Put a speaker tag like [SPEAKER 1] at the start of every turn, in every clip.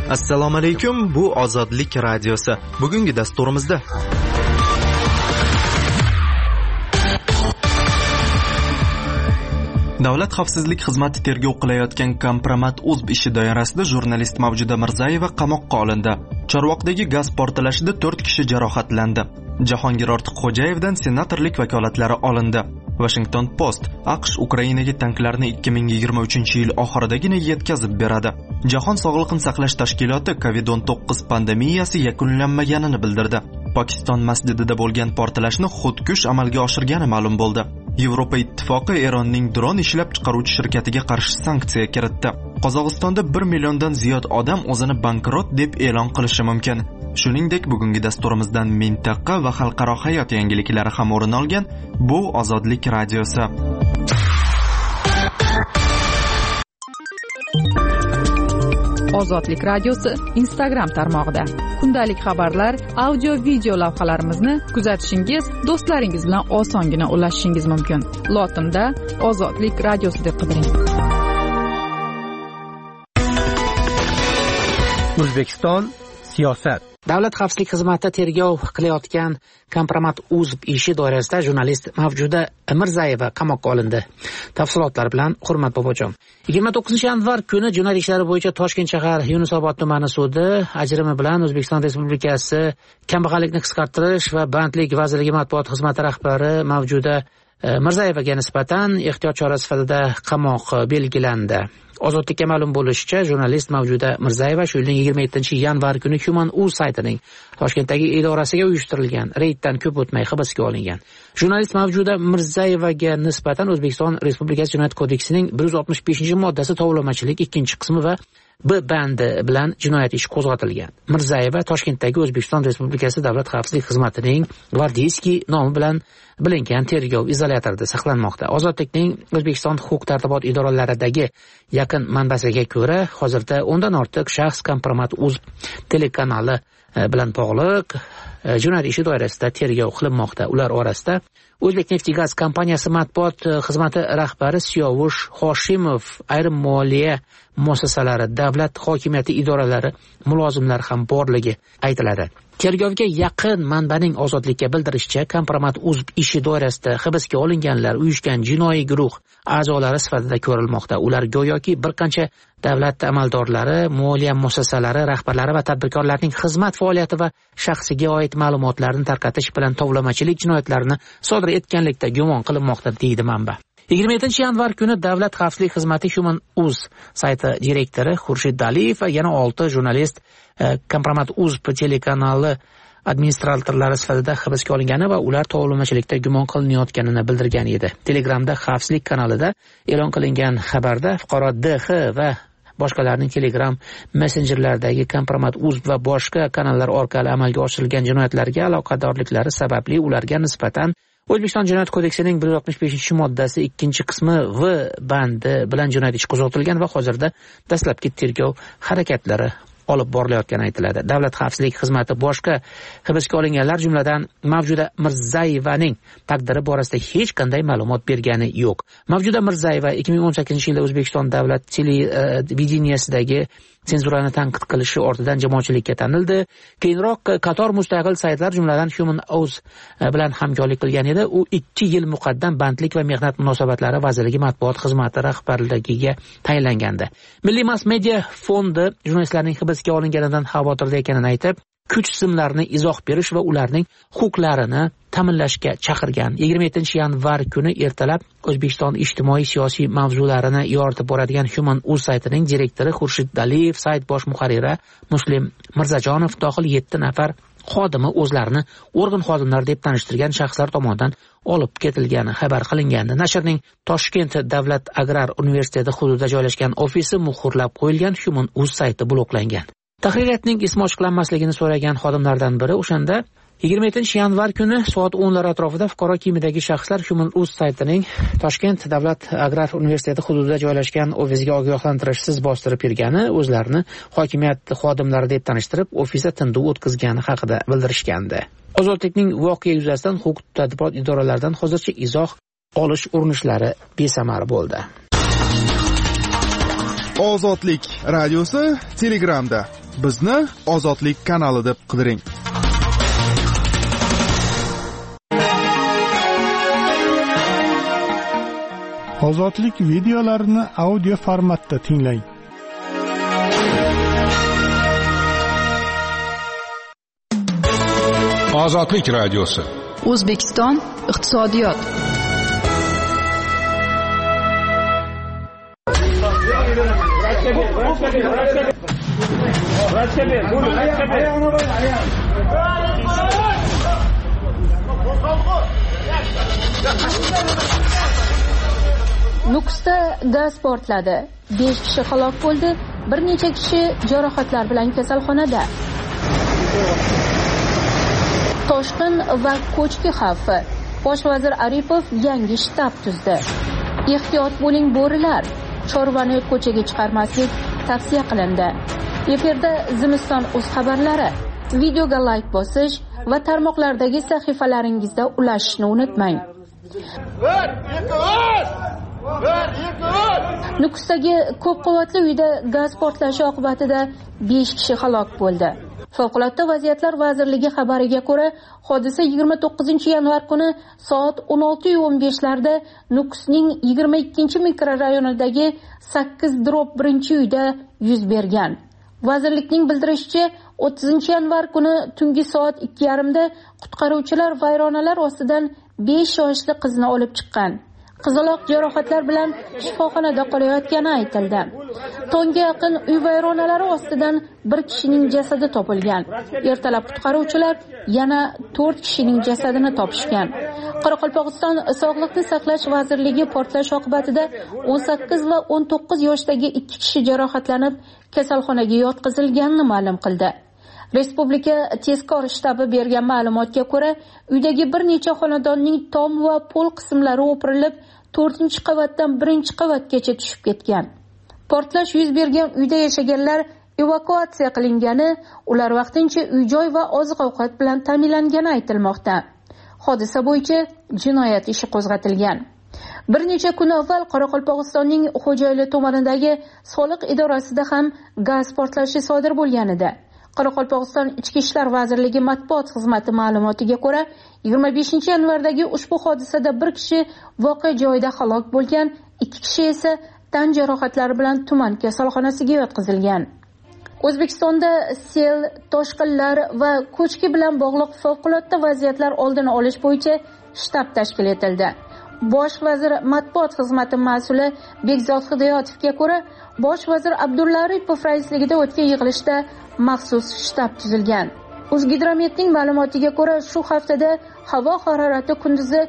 [SPEAKER 1] Assalomu alaykum, bu Ozodlik radiosi. Bugungi dasturimizda Davlat xavfsizlik xizmati tergov qilayotgan Kompromat.uz ishi doirasida jurnalist Mavjuda Mirzayeva qamoqqa olindi. Chorvoqdagi gaz portlashida 4 kishi jarohatlandi. Jahongir Ortiqxo'jayevdan senatorlik vakolatlari olindi. Washington Post: AQSh Ukrainaga tanklarni 2023-yil oxiridagina yetkazib beradi. Jahon sog'liqni saqlash tashkiloti COVID-19 pandemiyasi yakunlanmaganini bildirdi. Pokiston masjidida bo'lgan portlashni xudkush amalga oshirgani ma'lum bo'ldi. Yevropa ittifoqi Eronning dron ishlab chiqaruvchi shirkatiga qarshi sanksiya kiritdi. Qozog'istonda 1 milliondan ziyod odam o'zini bankrot deb e'lon qilishi mumkin. Shuningdek, bugungi dasturimizdan mintaqa va xalqaro hayot yangiliklari ham o'rin olgan. Bu Ozodlik radiosi.
[SPEAKER 2] Ozodlik radiosi Instagram tarmog'ida. Kundalik xabarlar, audio, video lavhalarimizni kuzatishingiz, do'stlaringiz bilan osongina ulashishingiz mumkin. Lotinda Ozodlik radiosi deb qidiring.
[SPEAKER 3] O'zbekiston siyosat. Davlat xavfsizlik xizmati tergov qilayotgan Kompromat.uz ishi doirasida jurnalist Mavjuda Mirzayeva qamoqqa olindi. Tafsilotlar bilan Hurmat Bobojon. 29-yanvar kuni jinoyat ishlari bo'yicha Toshkent shahar Yunusobod tumani sudi ajrimi bilan O'zbekiston Respublikasi Kambag'allikni qisqartirish va bandlik vazirligi matbuot xizmati rahbari Mavjuda Mirzayevaga nisbatan ehtiyot chorasi sifatida qamoq belgilandi. Ozodlikka ma'lum bo'lishicha, jurnalist Mavjuda Mirzayeva shu yilning 27-yanvar kuni Human.uz saytining Toshkentdagi idorasiga uyushtirilgan reyddan ko'p o'tmay hibsga olingan. Jurnalist Mavjuda Mirzayevaga nisbatan O'zbekiston Respublikasi Jinoyat kodeksining 165-moddasi tovlamachilik 2-qismi va B bandi bilan jinoyat ishi qo'zg'atilgan. Mirzayeva Toshkentdagi O'zbekiston Respublikasi Davlat xavfsizlik xizmatining Gvardiyskiy nomi bilan bilingan tergov izolyatorida saqlanmoqda. Ozodlikning O'zbekiston huquq-tartibot idoralaridagi yaqin manbasiga ko'ra, hozirda 10 dan ortiq shaxs Kompromat.uz telekanali bilan bog'liq jinoyat ishi doirasida tergov qilinmoqda. Ular orasida O'zbekneftgaz kompaniyasi matbuot xizmati rahbari Siyovush Hoshimov, ayrim moliya muassasalari, davlat hokimiyati idoralari mulozimlari ham borligi aytiladi. Tergovga yaqin manbaning Ozodlikka bildirishicha, Kompromat.uz ishi doirasida hibsga olinganlar uyushgan jinoiy guruh a'zolari sifatida ko'rilmoqda. Ular go'yoki bir qancha davlat amaldorlari, moliya muassasalari rahbarlari va tadbirkorlarning xizmat faoliyati va shaxsiga oid ma'lumotlarni tarqatish bilan tovlamachilik jinoyatlarini sodir etganlikda gumon qilinmoqda, deydi manba. 27-yanvar kuni Davlat xavfsizlik xizmati Human.uz sayti direktori Xurshid Daliyev va yana 6 jurnalist Kompromat.uz telekanali administratorlari sifatida hibsga olingani va ular tovlamachilikda gumon qilinayotganini bildirgan edi. Telegramda xavfsizlik kanalida e'lon qilingan xabarda fuqaro DX va boshqalarning Telegram messenjerlaridagi Kompromat.uz va boshqa kanallar orqali amalga oshirilgan jinoyatlarga aloqadorliklari sababli ularga nisbatan O'zbekiston Jinoyat kodeksining 165-moddasi 2-qismi V bandi bilan jinoyat ishi qo'zg'atilgan va hozirda dastlabki tergov harakatlari olib borilayotgani aytiladi. Davlat xavfsizlik xizmati boshqa hibsga olinganlar, jumladan Mavjuda Mirzayevaning taqdiri borasida hech qanday ma'lumot bergani yo'q. Mavjuda Mirzayeva 2018-yilda O'zbekiston davlat televideniyasidagi senzurani tanqid qilishi ortidan jamoatchilikka tanildi. Keyinroq qator mustaqil saytlar, jumladan Human.uz bilan hamkorlik qilgan edi. U 2 yil muqaddam bandlik va mehnat munosabatlari vazirligi matbuot xizmati rahbarligiga tayinlangandi. Milliy mass media fondi jurnalistlarning hibsga olinganidan xavotirda ekanini aytib, kuch tizimlarini izoh berish va ularning huquqlarini ta'minlashga chaqirgan. 27-yanvar kuni ertalab O'zbekiston ijtimoiy-siyosiy mavzularini yoritib boradigan Human.uz saytining direktori Xurshid Daliyev, sayt bosh muharriri Muslim Mirzajonov dohil 7 nafar xodimi o'zlarini organ xodimlari deb tanishtirgan shaxslar tomonidan olib ketilgani xabar qilingandi. Nashrning Toshkent davlat agrar universiteti hududida joylashgan ofisi muhrlab qo'yilgan, Human.uz sayti bloklangan. Tahririyatning ismi ochiqlanmasligini so'ragan xodimlardan biri o'shanda 27-yanvar kuni soat 10lar atrofida fuqaro kiyimidagi shaxslar Human.uz saytining Toshkent davlat agrar universiteti hududida joylashgan ofisiga ogohlantirishsiz bostirib kirgani, o'zlarini hokimiyat xodimlari deb tanishtirib, ofisda tintuv o'tkazgani haqida bildirishgandi. Ozodlikning voqea yuzasidan huquq-tartibot idoralaridan hozircha izoh olish urinishlari besamar bo'ldi.
[SPEAKER 4] Ozodlik radiosi Telegramda. Bizni Ozodlik kanali deb qidiring.
[SPEAKER 5] Ozodlik videolarini audio formatda tinglang.
[SPEAKER 6] Ozodlik radiosi.
[SPEAKER 2] O'zbekiston iqtisodiyot.
[SPEAKER 7] Nukusda gaz portladi. 5 kishi halok bo'ldi, bir necha kishi jarohatlar bilan kasalxonada. Toshqin va ko'chki xavfi. Bosh vazir Aripov yangi shtab tuzdi. Ehtiyot bo'ling bo'rilar. Chorvani ko'chaga chiqarmaslik tavsiya qilindi. Efirda Zimiston o'z xabarlari. Videoga like bosish va tarmoqlardagi sahifalaringizda ulashishni unutmang. Nukusdagi ko'p qavatli uyda gaz portlashi oqibatida 5 kishi halok bo'ldi. Favqulodda vaziyatlar vazirligi xabariga ko'ra, hodisa 29-yanvar kuni soat 16:15 larda Nukusning 22 mikrorayonidagi 8/1 uyda yuz bergan. Vazirlikning bildirishicha, 30-yanvar kuni tungi soat 2:30 da qutqaruvchilar vayronalar ostidan 5 yoshli qizni olib chiqqan. Qizaloq jarohatlar bilan shifoxonada qolayotgani aytildi. Tongga yaqin uy vayronalari ostidan bir kishining jasadi topilgan. Ertalab qutqaruvchilar yana 4 kishining jasadini topishgan. Qoraqalpog'iston Sog'liqni saqlash vazirligi portlash oqibatida 18 va 19 yoshdagi 2 kishi jarohatlanib, kasalxonaga yotqizilganini ma'lum qildi. Respublika tezkor shtabi bergan ma'lumotga ko'ra, uydagi bir necha xonadonning tom va po'l qismlari o'pirilib, 4-qavatdan 1-qavatgacha tushib ketgan. Portlash yuz bergan uyda yashaganlar evakuatsiya qilingani, ular vaqtincha uy-joy va oziq-ovqat bilan ta'minlangani aytilmoqda. Hodisa bo'yicha jinoyat ishi qo'zg'atilgan. Bir necha kun avval Qoraqalpog'istonning Xo'jayli tumanidagi soliq idorasida ham gaz portlashi sodir bo'lgan edi. Qoraqalpog'iston Ichki ishlar vazirligi matbuot xizmati ma'lumotiga ko'ra, 25-yanvardagi ushbu hodisada bir kishi voqea joyida halok bo'lgan, 2 kishi esa tan jarohatlari bilan tuman kasalxonasiga yotqizilgan. O'zbekistonda sel, toshqinlar va ko'chki bilan bog'liq favqulodda vaziyatlar oldini olish bo'yicha shtab tashkil etildi. Bosh vazir matbuot xizmati mas'uli Bekzod Hidoyatovga ko'ra, bosh vazir Abdulla Aripov raisligida o'tgan yig'ilishda maxsus shtab tuzilgan. O'zgidrometning ma'lumotiga ko'ra, shu haftada havo harorati kunduzi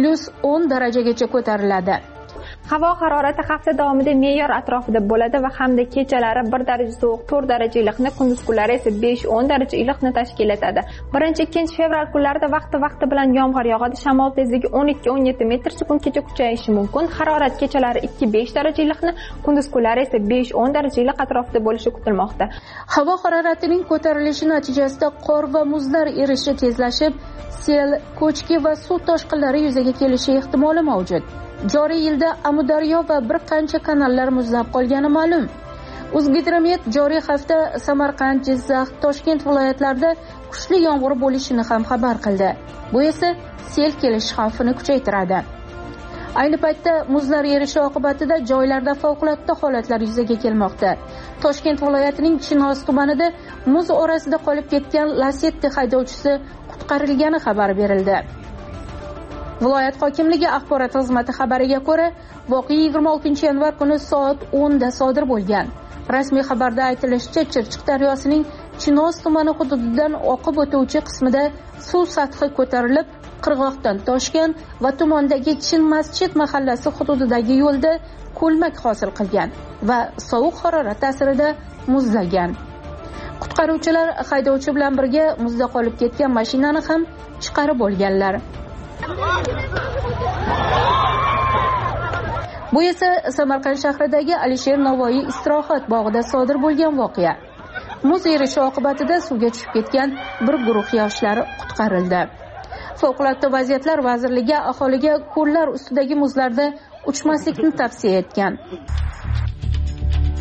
[SPEAKER 7] +10 darajagacha ko'tariladi.
[SPEAKER 8] Havo harorati hafta davomida me'yor atrofida bo'ladi va hamda kechalari 1 daraja sovuq, 4 daraja iliqni, kunduz kunlari esa 5-10 daraja iliqni tashkil etadi. 1-2 fevral kunlarida vaqti bilan yomg'ir yog'adi. Shamol tezligi 12-17 metr/sekundgacha kuchayishi mumkin. Harorat kechalari 2-5 daraja iliqni, kunduz kunlari esa 5-10 daraja iliq atrofida bo'lishi kutilmoqda.
[SPEAKER 7] Havo haroratining ko'tarilishi natijasida qor va muzlar erishi tezlashib, sel, ko'chki va suv toshqinlari yuzaga kelishi ehtimoli mavjud. Joriy yilda Amudaryo va bir qancha kanallar muzlab qolgani ma'lum. O'zgidromet joriy hafta Samarqand, Jizzax, Toshkent viloyatlarida kuchli yomg'ir bo'lishini ham xabar qildi. Bu esa sel kelish xavfini kuchaytiradi. Ayni paytda muzlar erishi oqibatida joylarda favqulodda holatlar yuzaga kelmoqda. Toshkent viloyatining Chinoz tumanida muz orasida qolib ketgan Lacetti haydovchisi qutqarilgani xabar berildi. Viloyat hokimligi axborot xizmati xabariga ko'ra, voqea 26-yanvar kuni soat 10 da sodir bo'lgan. Rasmiy xabarda aytilishicha, Chirchiq daryosining Chinoz tumani hududidan oqib o'tuvchi qismida suv sathi ko'tarilib, qirg'oqdan toshgan va tumandagi Chin masjid mahallasi hududidagi yo'lda ko'lmak hosil qilgan va sovuq harorat ta'sirida muzlagan. Qutqaruvchilar haydovchi bilan birga muzda qolib ketgan mashinani ham chiqarib olganlar. Bu esa Samarqand shahridagi Alisher Navoiy istirohat bog'ida sodir bo'lgan voqea. Muz erishi oqibatida suvga tushib ketgan bir guruh yoshlar qutqarildi. Favqulodda vaziyatlar vazirligi aholiga ko'llar ustidagi muzlarda uchmaslikni tavsiya etgan.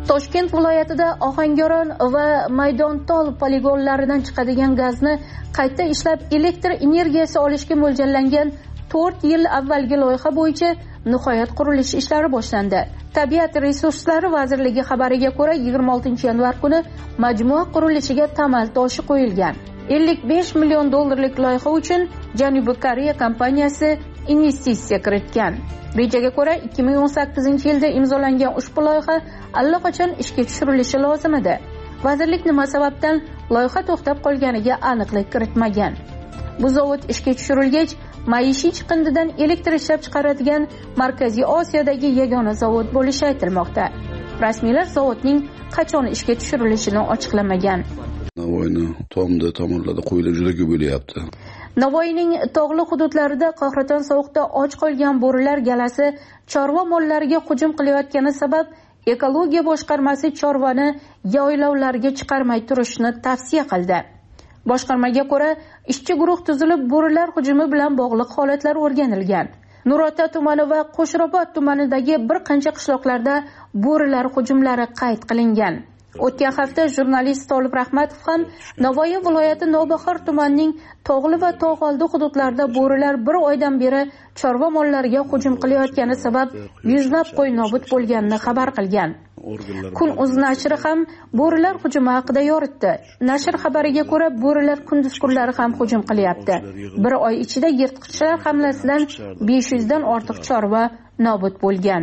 [SPEAKER 7] Toshkent viloyatida Ohangaron va Maydontol poligonlaridan chiqadigan gazni qayta ishlab elektr energiyasi olishga mo'ljallangan 4 yil avvalgi loyiha bo'yicha nihoyat qurilish ishlari boshlandi. Tabiat resurslari vazirligi xabariga ko'ra 26-yanvar kuni majmua qurilishiga tamal toshi qo'yilgan. 55 million dollarlik loyiha uchun Janubiy Koreya kompaniyasi investitsiya kiritgan. Rejaga ko'ra 2018-yilda imzolangan ushbu loyiha allaqachon ishga tushirilishi lozim edi. Vazirlik nima sababdan loyiha to'xtab qolganiga aniqlik kiritmagan. Bu zavod ishga tushirilgach, maishiy chiqindidan elektr ishlab chiqaradigan Markaziy Osiyodagi yagona zavod bo'lishi aytilmoqda. Rasmiylar zavodning qachon ishga tushirilishini ochiqlamagan.
[SPEAKER 6] Navoiyning tomda tomonlarda qo'yilib juda ko'p bo'lyapti.
[SPEAKER 7] Navoiyning tog'li hududlarida qahraton sovuqda och qolgan bo'rilar galasi chorva mollariga hujum qilayotgani sabab ekologiya boshqarmasi chorvani yaylovlarga chiqarmay turishni tavsiya qildi. Boshqarmaga ko'ra, ishchi guruh tuzilib, bo'rilar hujumi bilan bog'liq holatlar o'rganilgan. Nurota tumani va Qo'shrobod tumanidagi bir qancha qishloqlarda bo'rilar hujumlari qayd qilingan. O'tgan hafta jurnalist Tolib Rahmatov ham Navoiy viloyati Nobahor tumanining tog'li va tog'oldi hududlarida bo'rilar bir oydan beri chorva mollariga hujum qilayotgani sabab yuzlab qo'y nobud bo'lganini xabar qilgan. Kun.uz nashri ham bo'rilar hujumi haqida yoritdi. Nashr xabariga ko'ra, bo'rilar kunduz kunlari ham hujum qilyapti. Bir oy ichida yirtqichlar hamlasidan 500 dan ortiq chorva nobud bo'lgan.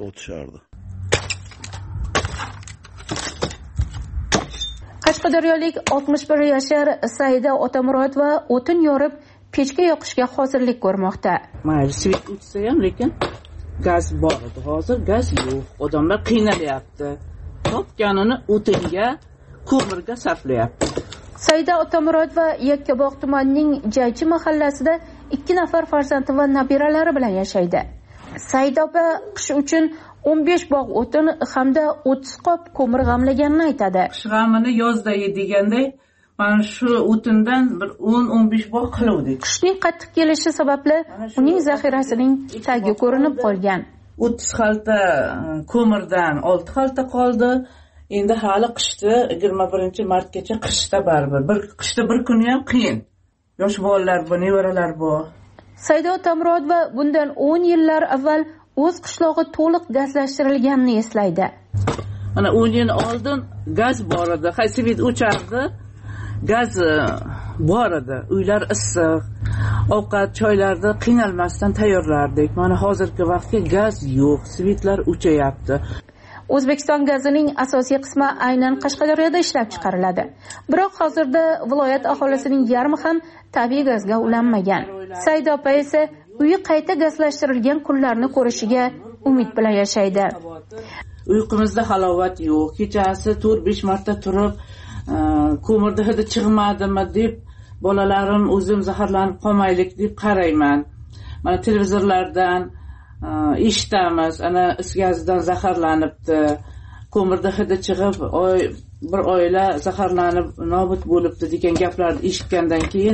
[SPEAKER 7] Qashqadaryolik 61 yashar Saida Otamurodova o'tin yorib, pechka yoqishga hozirlik ko'rmoqda.
[SPEAKER 9] Mayli svit o'tsa ham, lekin gaz bor edi. Hozir gaz yo'q. Odamlar qiynalyapti. Topganini o'tinga, ko'mirga sarflayapti.
[SPEAKER 7] Saida Otamurodova Yakkabog' tumanining Jaychi mahallasida 2 nafar farzandi va nabiralari bilan yashaydi. Saida opa qish uchun 15 bog' o'tin hamda 30 qop ko'mir g'amlaganini aytadi.
[SPEAKER 9] Qish g'amini yozda deganda, mana shu o'tindan bir 10-15 bog' qiluvdik.
[SPEAKER 7] Qishning qattiq kelishi sababli uning zaxirasining tagi ko'rinib qolgan.
[SPEAKER 9] 30 xalta ko'mirdan 6 xalta qoldi. Endi hali qishda 21-martgacha qishda baribir. Qishda bir kuni ham qiyin. Yosh bolalar bor, nevaralar bor.
[SPEAKER 7] Saida Otamurodova bundan 10 yillar avval o'z qishlog'i to'liq gazlashtirilganini eslaydi.
[SPEAKER 9] Mana 10 yil oldin gaz bor edi, qaysivit o'chardi. Gaz bor edi, uylar issiq. Ovqat, choylarni qiynalmasdan tayyorlardik. Mana hozirgi vaqtga gaz yo'q, svitlar o'chayapti.
[SPEAKER 7] O'zbekiston gazining asosiy qismi aynan Qashqadaryoda ishlab chiqariladi. Biroq hozirda viloyat aholisining yarmi ham tabiiy gazga ulanmagan. Saida opa esa uyi qayta gazlashtirilgan kunlarni ko'rishiga umid bilan yashaydi.
[SPEAKER 9] Uyqumizda halovat yo'q. Kechasi 4-5 marta turib, ko'mirda hidi chiqmadimi deb, bolalarim o'zim zaharlanib qolmaylik deb qarayman. Mana televizorlardan eshitamiz, ana is gazidan zaharlanibdi, ko'mirda hidi chiqib, bir oila zaharlanib nobud bo'libdi degan gaplarni eshitgandan keyin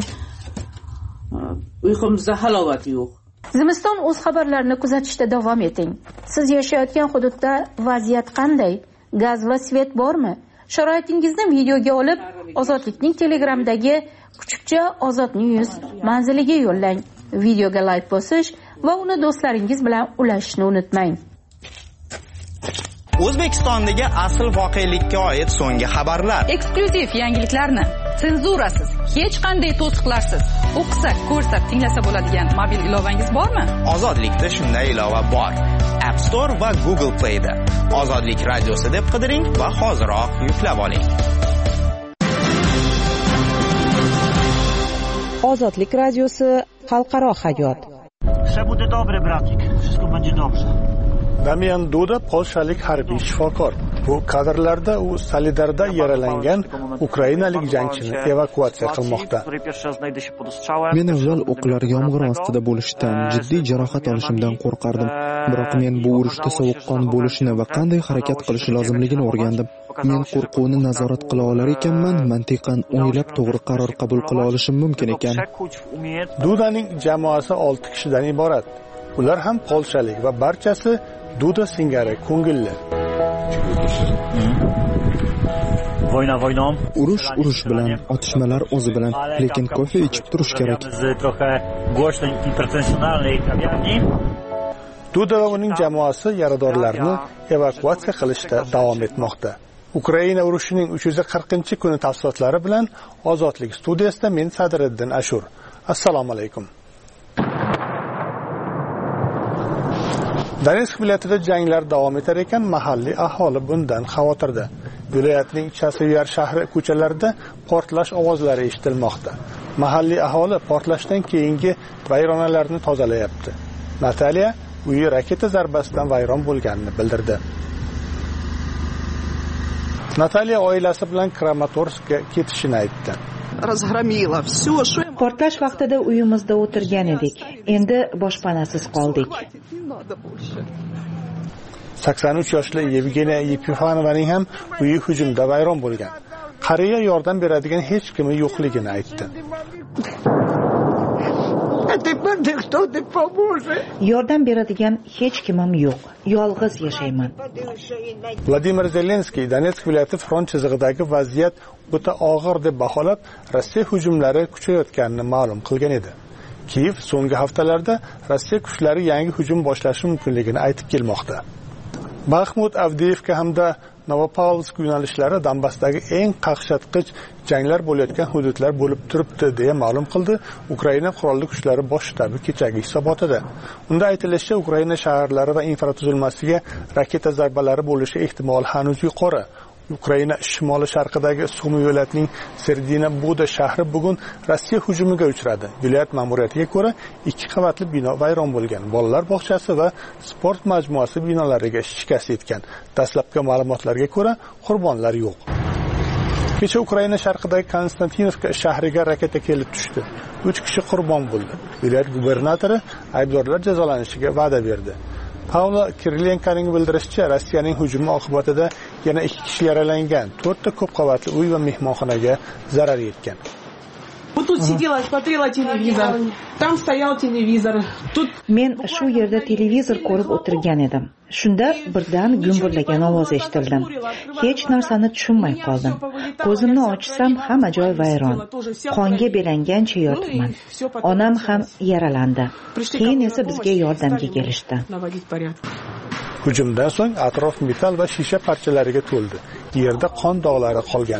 [SPEAKER 9] uyqumizda halovat yo'q.
[SPEAKER 7] Zimiston o'z xabarlarini kuzatishda davom eting. Siz yashayotgan hududda vaziyat qanday? Gaz va svet bormi? Sharoitingizni videoga olib, Ozodlikning Telegramdagi kuchukcha Ozodning yuz manziliga yo'llang. Videoga like bosish va uni do'stlaringiz bilan ulashishni unutmang.
[SPEAKER 10] O'zbekistondagi asl voqelikka oid so'nggi xabarlar,
[SPEAKER 2] eksklyuziv yangiliklarni senzurasiz, hech qanday to'siqlarsiz o'qisak, ko'rsak, tinglasa bo'ladigan mobil ilovangiz bormi?
[SPEAKER 10] Ozodlikda shunday ilova bor. App Store va Google Play da Ozodlik radiosi deb qidiring va hoziroq yuklab oling.
[SPEAKER 11] Ozodlik radiosi xalqaro hayot.
[SPEAKER 12] Все будет добре, братик. Wszystko będzie dobrze.
[SPEAKER 5] Damian Duda polshalik harbiy shifokor. Bu kadrlarda u Solidarda yaralangan ukrainalik jangchini evakuatsiya qilmoqda.
[SPEAKER 4] Men avval o'qlar yomg'ir ostida bo'lishidan, jiddiy jarohat olishimdan qo'rqardim. Biroq men bu urushda sovuqqon bo'lishni va qanday harakat qilish lozimligini o'rgandim. Men qo'rquvni nazorat qila olar ekanman, mantiqan o'ylab to'g'ri qaror qabul qila olishim mumkin ekan.
[SPEAKER 5] Dudaning jamoasi 6 kishidan iborat. Ular ham polshalik va barchasi Duda singari ko'ngilli.
[SPEAKER 4] Urush bilan, otishmalar o'zi bilan, lekin kofe ichib turish kerak.
[SPEAKER 5] Duda va uning jamoasi yaradorlarni evakuatsiya qilishda davom etmoqda. Ukraina urushining 340-kuni tafsilotlari bilan Ozodlik studiyasida men Sadriddin Ashur. Assalomu alaykum. Donetsk viloyatida janglar davom etar ekan, mahalliy aholi bundan xavotirda. Viloyatning Chasivyar shahri ko'chalarida portlash ovozlari eshitilmoqda. Mahalliy aholi portlashdan keyingi vayronalarni tozalayapti. Nataliya uyi raketa zarbasidan vayron bo'lganini bildirdi. Nataliya oilasi bilan Kramatorskka ketishini aytdi.
[SPEAKER 11] Portlash vaqtida uyimizda o'tirgan edik. Endi boshpanasiz qoldik.
[SPEAKER 5] 83 yoshli Yevgeniya Yepifanovaning ham uyi hujumda vayron bo'lgan. Qariya yordam beradigan hech kimi yo'qligini aytdi.
[SPEAKER 11] Yordam beradigan hech kimim yo'q. Yolg'iz yashayman.
[SPEAKER 5] Vladimir Zelenskiy Donetsk viloyati front chizig'idagi vaziyat o'ta og'ir deb baholab, Rossiya hujumlari kuchayotganini ma'lum qilgan edi. Kiyev so'nggi haftalarda Rossiya kuchlari yangi hujum boshlashi mumkinligini aytib kelmoqda. Bakhmut, Avdiivka hamda Novopavlovsk yo'nalishlari Donbassdagi eng qaqshatqich janglar bo'layotgan hududlar bo'lib turibdi deya ma'lum qildi Ukraina qurolli kuchlari bosh shtabi kechagi hisobotida. Unda aytilishicha, Ukraina shaharlari va infratuzilmasiga raketa zarbalari bo'lishi ehtimoli hanuz yuqori. Ukraina shimoli sharqidagi Sumi viloyatining Serdina Buda shahri bugun Rossiya hujumiga uchradi. Viloyat ma'muriyatiga ko'ra, 2 qavatli bino vayron bo'lgan. Bolalar bog'chasi va sport majmuasi binolariga shikast yetgan. Dastlabki ma'lumotlarga ko'ra, qurbonlar yo'q. Kecha Ukraina sharqidagi Konstantinovka shahriga raketa kelib tushdi. 3 kishi qurbon bo'ldi. Viloyat gubernatori aybdorlar jazolanishiga va'da berdi. Pavlo Kirilenkoning bildirishicha, Rossiyaning hujumi oqibatida yana 2 kishi yaralangan. 4 ta ko'p qavatli uy va mehmonxonaga zarar yetgan.
[SPEAKER 11] Men shu yerda televizor ko'rib o'tirgan edim. Shunda birdan gumburlagan ovoz eshitildi. Hech narsani tushunmay qoldim. Ko'zimni ochsam, hamma joy vayron. Qonga belangancha yotibman. Onam ham yaralandi. Keyin esa bizga yordamga kelishdi.
[SPEAKER 5] Hujumdan so'ng atrof metall va shisha parchalariga to'ldi. Yerda qon dog'lari qolgan.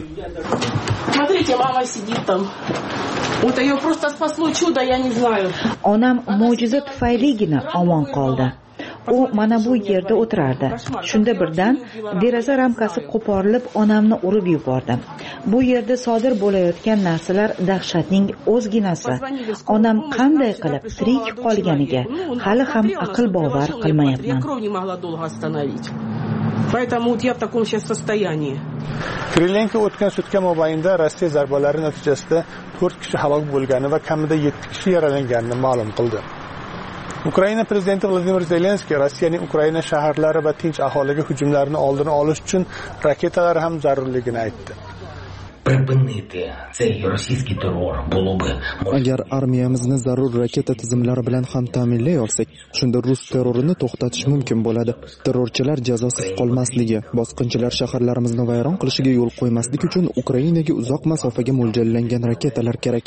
[SPEAKER 11] Onam mo'jiza tufayligina omon qoldi. U mana bu yerda o'tirardi. Shunda birdan deraza ramkasi qo'porilib, onamni urib yubordi. Bu yerda sodir bo'layotgan narsalar dahshatning o'zginasi. Onam qanday qilib tirik qolganiga hali ham aql bovar qilmayapman.
[SPEAKER 5] Kirilenko o'tgan sutka mobaynida Rossiya zarbalari natijasida 4 kishi halok bo'lgani va kamida 7 kishi yaralanganini ma'lum qildi. Ukraina prezidenti Vladimir Zelenskiy Rossiyaning Ukraina shaharlari va tinch aholiga hujumlarini oldini olish uchun raketalar ham zarurligini aytdi.
[SPEAKER 4] Agar armiyamizni zarur raketa tizimlari bilan ham ta'minlay olsak, shunda rus terrorini to'xtatish mumkin bo'ladi. Terrorchilar jazosiz qolmasligi, bosqinchilar shaharlarimizni vayron qilishiga yo'l qo'ymaslik uchun Ukrainaga uzoq masofaga mo'ljallangan raketalar kerak.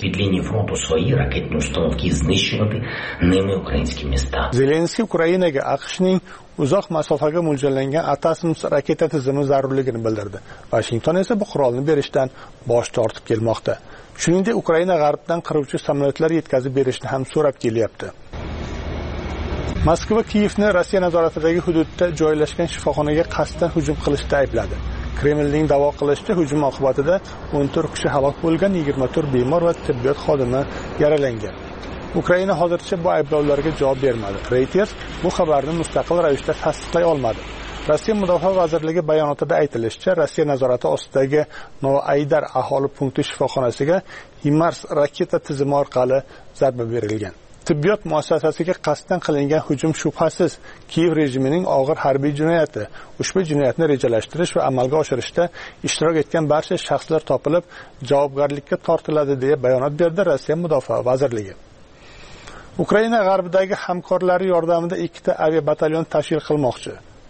[SPEAKER 5] Zelenskiy Ukrainaga AQShning uzoq masofaga mo'ljallangan Atasms raketa tizimi zarurligini bildirdi. Washington esa bu qurolni berishdan bosh tortib kelmoqda. Shuningdek, Ukraina g'arbdan qiruvchi samolyotlar yetkazib berishni ham so'rab kelyapti. Moskva Kiyevni Rossiya nazoratidagi hududda joylashgan shifoxonaga qasddan hujum qilishda aybladi. Kremlning da'vo qilishicha, hujum oqibatida 14 kishi halok bo'lgan, 24 bemor va tibbiyot xodimi yaralangan. Ukraina hozircha bu ayblovlarga javob bermadi. Reuters bu xabarni mustaqil ravishda tasdiqlay olmadi. Rossiya Mudofaa vazirligi bayonotida aytilishicha, Rossiya nazorati ostidagi Novoaydar aholi punkti shifoxonasiga HIMARS raketa tizimi orqali zarba berilgan. Tibbiyot muassasasiga qasddan qilingan hujum shubhasiz Kiyev rejimining og'ir harbiy jinoyati. Ushbu jinoyatni rejalashtirish va amalga oshirishda ishtirok etgan barcha shaxslar topilib, javobgarlikka tortiladi deya bayonot berdi Rossiya Mudofaa vazirligi. Ukraina g'arbidagi hamkorlari yordamida 2 ta aviabatalyon tashkil qilmoqchi.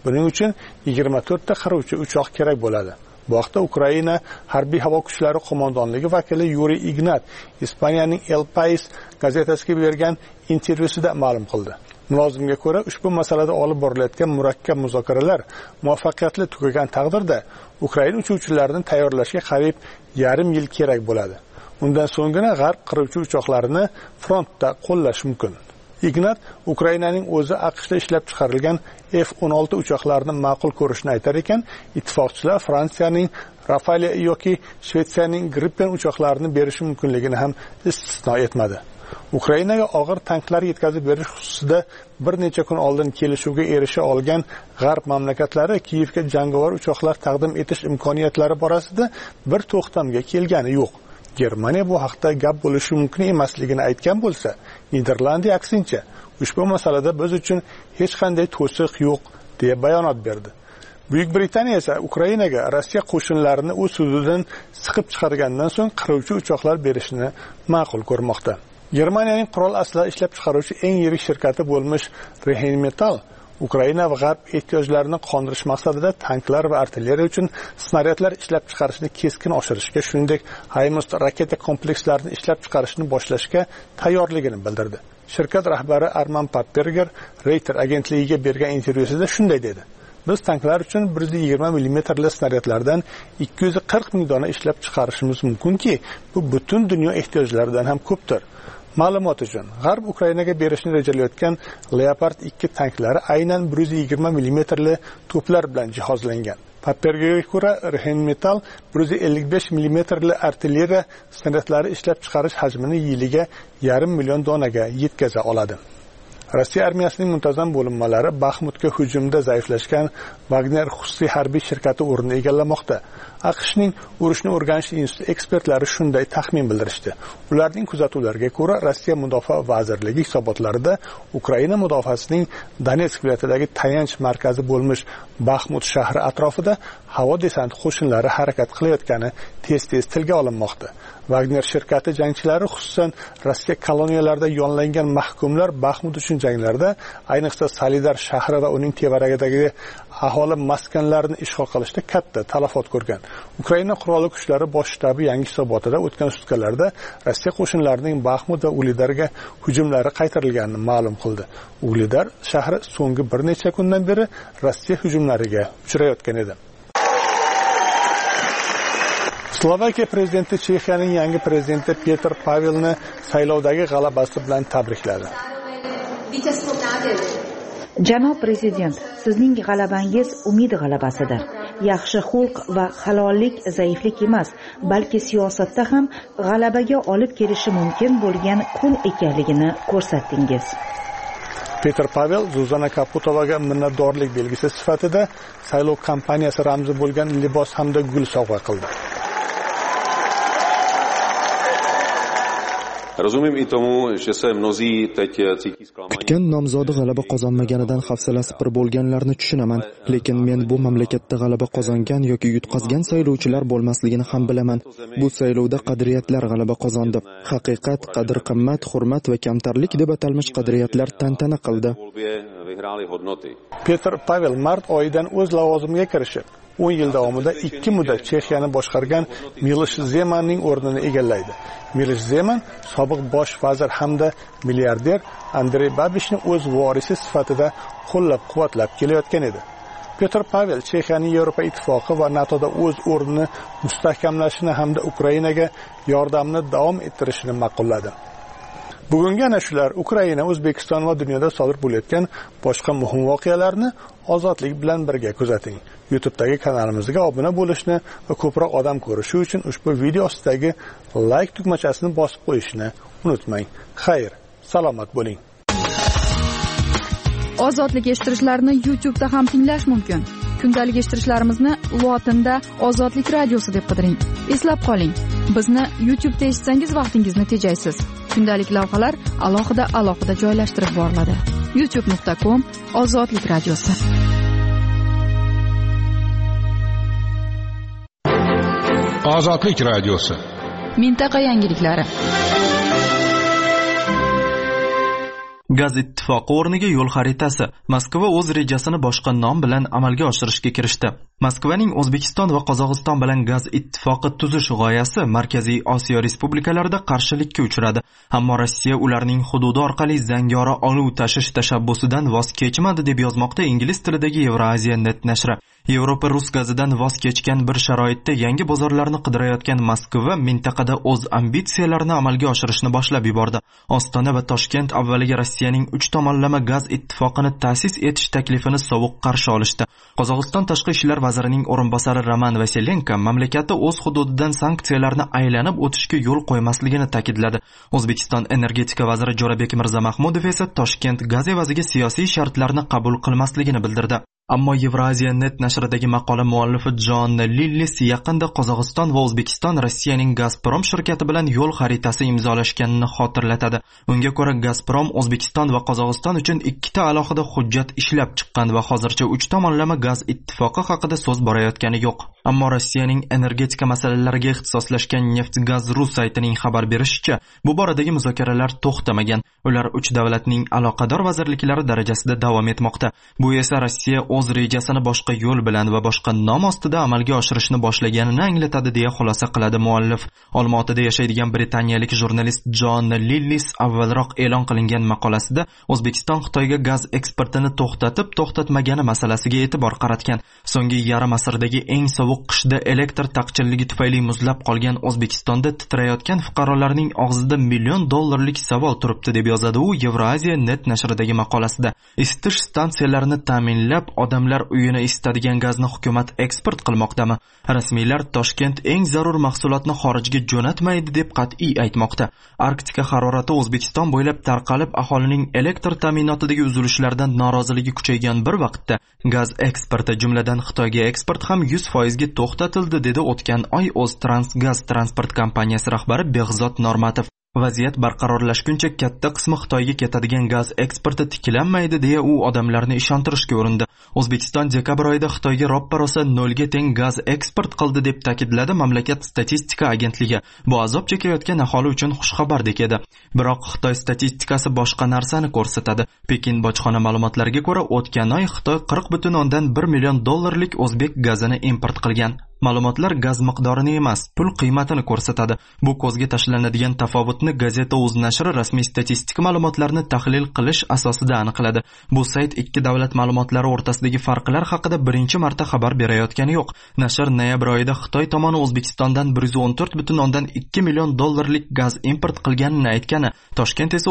[SPEAKER 5] Buning uchun 24 ta qiruvchi uchoq kerak bo'ladi. Bu haqda Ukraina harbiy havo kuchlari qo'mondonligi vakili Yuriy Ignat Ispaniyaning El País gazetasiga bergan intervyusida ma'lum qildi. Mulozimga ko'ra, ushbu masalada olib borilayotgan murakkab muzokaralar muvaffaqiyatli tugagan taqdirda Ukraina uchuvchilarini tayyorlashga qariyb yarim yil kerak bo'ladi. Undan so'nggina G'arb qiruvchi uchoqlarini frontda qo'llash mumkin. Ignat Ukrainaning o'zi AQShda ishlab chiqarilgan F-16 uchoqlarini ma'qul ko'rishini aytar ekan, ittifoqchilar Fransiyaning Rafale yoki Shvetsiyaning Gripen uchoqlarini berishi mumkinligini ham istisno etmadi. Ukrainaga og'ir tanklar yetkazib berish xususida bir necha kun oldin kelishuvga erisha olgan G'arb mamlakatlari Kiyevga jangovar uchoqlar taqdim etish imkoniyatlari borasida bir to'xtamga kelgani yo'q. Germaniya bu haqda gap bo'lishi mumkin emasligini aytgan bo'lsa, Niderlandiya aksincha ushbu masalada biz uchun hech qanday to'siq yo'q deya bayonot berdi. Buyuk Britaniya esa Ukrainaga Rossiya qo'shinlarini o'z hududidan siqib chiqargandan so'ng qiruvchi uchoqlar berishni ma'qul ko'rmoqda. Germaniyaning qurol aslar ishlab chiqaruvchi eng yirik shirkati bo'lmish Rheinmetall Ukraina va G'arb ehtiyojlarini qondirish maqsadida tanklar va artilleriya uchun snaryadlar ishlab chiqarishni keskin oshirishga, shuningdek HIMARS raketa komplekslarini ishlab chiqarishni boshlashga tayyorligini bildirdi. Shirkat rahbari Arman Papperger Reuters agentligiga bergan intervyusida shunday dedi: "Biz tanklar uchun 120 mm snaryadlardan 240 ming dona ishlab chiqarishimiz mumkinki, bu butun dunyo ehtiyojlaridan ham ko'pdir." Ma'lumot uchun, G'arb Ukrainaga berishni rejalayotgan Leopard 2 tanklari aynan 120 mm to'plar bilan jihozlangan. Pappergerga ko'ra, Rheinmetall 155 mm artilleriya snaryadlari ishlab chiqarish hajmini yiliga 500 million donaga yetkaza oladi. Rossiya armiyasining muntazam bo'linmalari Baxmutga hujumda zaiflashgan Wagner xususiy harbiy shirkati o'rnini egallamoqda. AQShning urushni o'rganish instituti ekspertlari shunday taxmin bildirishdi. Ularning kuzatuvlariga ko'ra, Rossiya mudofaa vazirligi hisobotlarida Ukraina mudofaasining Donetsk viloyatidagi tayanch markazi bo'lmish Baxmut shahri atrofida havo desant qo'shinlari harakat qilayotgani tez-tez tilga olinmoqda. Wagner shirkati jangchilari xususan Rossiya koloniyalarida yonlangan mahkumlar Baxmut uchun janglarda, ayniqsa Solidar shahri va uning tevaragidagi aholi maskanlarini ishg'ol qilishda katta talafot ko'rgan. Ukraina qurolli kuchlari bosh shtabi yangi hisobotida o'tgan sutkalarda Rossiya qo'shinlarining Baxmut va Ulidarga hujumlari qaytarilganini ma'lum qildi. Ulidar shahri so'nggi bir necha kundan beri Rossiya hujumlariga uchrayotgan edi. Slovakiya prezidenti Chexiyaning yangi prezidenti Petr Pavelni saylovdagi g'alabasi bilan tabrikladi.
[SPEAKER 11] Janob prezident, sizning g'alabangiz umid g'alabasidir. Yaxshi xulq va halollik zaiflik emas, balki siyosatda ham g'alabaga olib kelishi mumkin bo'lgan kun ekanligini ko'rsatdingiz.
[SPEAKER 5] Petr Pavel Zuzana Kaputovaga minnatdorlik belgisi sifatida saylov kampaniyasi ramzi bo'lgan libos hamda gul sovg'a qildi.
[SPEAKER 4] Kutgan nomzodi g'alaba qozonmaganidan hafsalasi pir bo'lganlarni tushunaman, lekin men bu mamlakatda g'alaba qozongan yoki yutqazgan saylovchilar bo'lmasligini ham bilaman. Bu saylovda qadriyatlar g'alaba qozondi. Haqiqat, qadr-qimmat, hurmat va kamtarlik deb atalmish qadriyatlar tantana qildi.
[SPEAKER 5] Petr Pavel mart oyidan o'z lavozimiga kirishib, 10 yil davomida 2 muddat Chexiyani boshqargan Milosh Zemanning o'rnini egallaydi. Milosh Zeman sobiq bosh vazir hamda milliarder Andrey Babishni o'z vorisi sifatida qo'llab-quvvatlab kelayotgan edi. Petr Pavel Chexiyaning Yevropa Ittifoqi va NATOda o'z o'rnini mustahkamlashini hamda Ukrainaga yordamni davom ettirishini ma'qulladi. Bugungi ana shular Ukraina, O'zbekiston va dunyoda sodir bo'layotgan boshqa muhim voqealarni ozodlik bilan birga kuzating. YouTube'dagi kanalimizga obuna bo'lishni va ko'proq odam ko'rishi uchun ushbu video ostidagi like tugmachasini bosib qo'yishni unutmang. Xayr, salomat bo'ling.
[SPEAKER 2] Ozodlik eshittirishlarni YouTube'da ham tinglash mumkin. Kundalik eshittirishlarimizni lotinda Ozodlik radiosi deb qidiring. Eslab qoling, bizni YouTube'da eshitsangiz vaqtingizni tejaysiz. Kundalik lavhalar alohida joylashtirib boriladi. youtube.com/Ozodlik radiosi.
[SPEAKER 13] Ozodlik radiosi.
[SPEAKER 2] Mintaqa yangiliklari.
[SPEAKER 1] Gaz ittifoqi o'rniga yo'l xaritasi. Moskva o'z rejasini boshqa nom bilan amalga oshirishga kirishdi. Moskvaning O'zbekiston va Qozog'iston bilan gaz ittifoqi tuzish g'oyasi Markaziy Osiyo respublikalarida qarshilikka uchradi. Ammo Rossiya ularning hududi orqali zangori olov tashish tashabbusidan voz kechmadi deb yozmoqda ingliz tilidagi Eurasia.net nashri. Yevropa rus gazidan voz kechgan bir sharoitda yangi bozorlarni qidirayotgan Moskva mintaqada o'z ambitsiyalarini amalga oshirishni boshlab yubordi. Ostona va Toshkent avvaliga Rossiyaning 3 tomonlama gaz ittifoqini ta'sis etish taklifini sovuq qarshi olishdi. Qozog'iston tashqi ishlar vazirining o'rinbosari Roman Vaselenko mamlakati o'z hududidan sanksiyalarni aylanib o'tishga yo'l qo'ymasligini ta'kidladi. O'zbekiston energetika vaziri Jo'rabek Mirzamahmudov esa Toshkent gaz evaziga siyosiy shartlarni qabul qilmasligini bildirdi. Ammo Eurasia.net nashridagi maqola muallifi John Lillis yaqinda Qozog'iston va O'zbekiston Rossiyaning Gazprom shirkati bilan yo'l xaritasi imzolashganini xotirlatadi. Unga ko'ra Gazprom O'zbekiston va Qozog'iston uchun ikkita alohida hujjat ishlab chiqqan va hozircha 3 tomonlama gaz ittifoqi haqida so'z borayotgani yo'q. Ammo Rossiyaning energetika masalalariga ixtisoslashgan Neftgaz.ru saytining xabar berishicha, bu boradagi muzokaralar to'xtamagan. Ular 3 davlatning aloqador vazirliklari darajasida davom etmoqda. Bu esa Rossiya o'z rejasini boshqa yo'l bilan va boshqa nom ostida amalga oshirishni boshlaganini anglatadi deya xulosa qiladi muallif. Olmaotada yashaydigan britaniyalik jurnalist John Lillis avvalroq e'lon qilingan maqolasida O'zbekiston Xitoyga gaz eksportini to'xtatmagani masalasiga e'tibor qaratgan. So'nggi yarim asrdagi eng sovuq qishda elektr taqchilligi tufayli muzlab qolgan O'zbekistonda titrayotgan fuqarolarning og'zida $1 million savol turibdi deb yozadi u Eurasia.net nashridagi maqolasida. Isitish stansiyalarini ta'minlab odamlar uyini isitadigan gazni hukumat eksport qilmoqdami? Rasmiylar Toshkent eng zarur mahsulotni xorijga jo'natmaydi deb qat'iy aytmoqda. Arktika harorati O'zbekiston bo'ylab tarqalib, aholining elektr ta'minotidagi uzilishlardan noroziligi kuchaygan bir vaqtda gaz eksporti, jumladan Xitoyga eksport ham 100% ga to'xtatildi, dedi o'tgan oy O'ztransgaz transport kompaniyasi rahbari Behzod Normatov. Vaziyat barqarorlashguncha katta qismi Xitoyga ketadigan gaz eksporti tiklanmaydi deya u odamlarni ishontirishga urindi. O'zbekiston dekabr oyida Xitoyga roppa-rosa 0 ga teng gaz eksport qildi deb ta'kidladi mamlakat statistika agentligi. Bu azob chekayotgan aholi uchun xushxabardek edi. Biroq Xitoy statistikasi boshqa narsani ko'rsatadi. Pekin bojxona ma'lumotlariga ko'ra, o'tgan oy Xitoy $40.1 million o'zbek gazini import qilgan. Ma'lumotlar gaz miqdorini emas, pul qiymatini ko'rsatadi. Bu ko'zga tashlanadigan tafovutni Gazeta.uz nashri rasmiy statistik ma'lumotlarni tahlil qilish asosida aniqladi. Bu sayt ikki davlat ma'lumotlari o'rtasidagi farqlar haqida birinchi marta xabar berayotgani yo'q. Nashr noyabr oyida Xitoy tomoni O'zbekistondan $114.2 million gaz import qilganini aytgani, Toshkent esa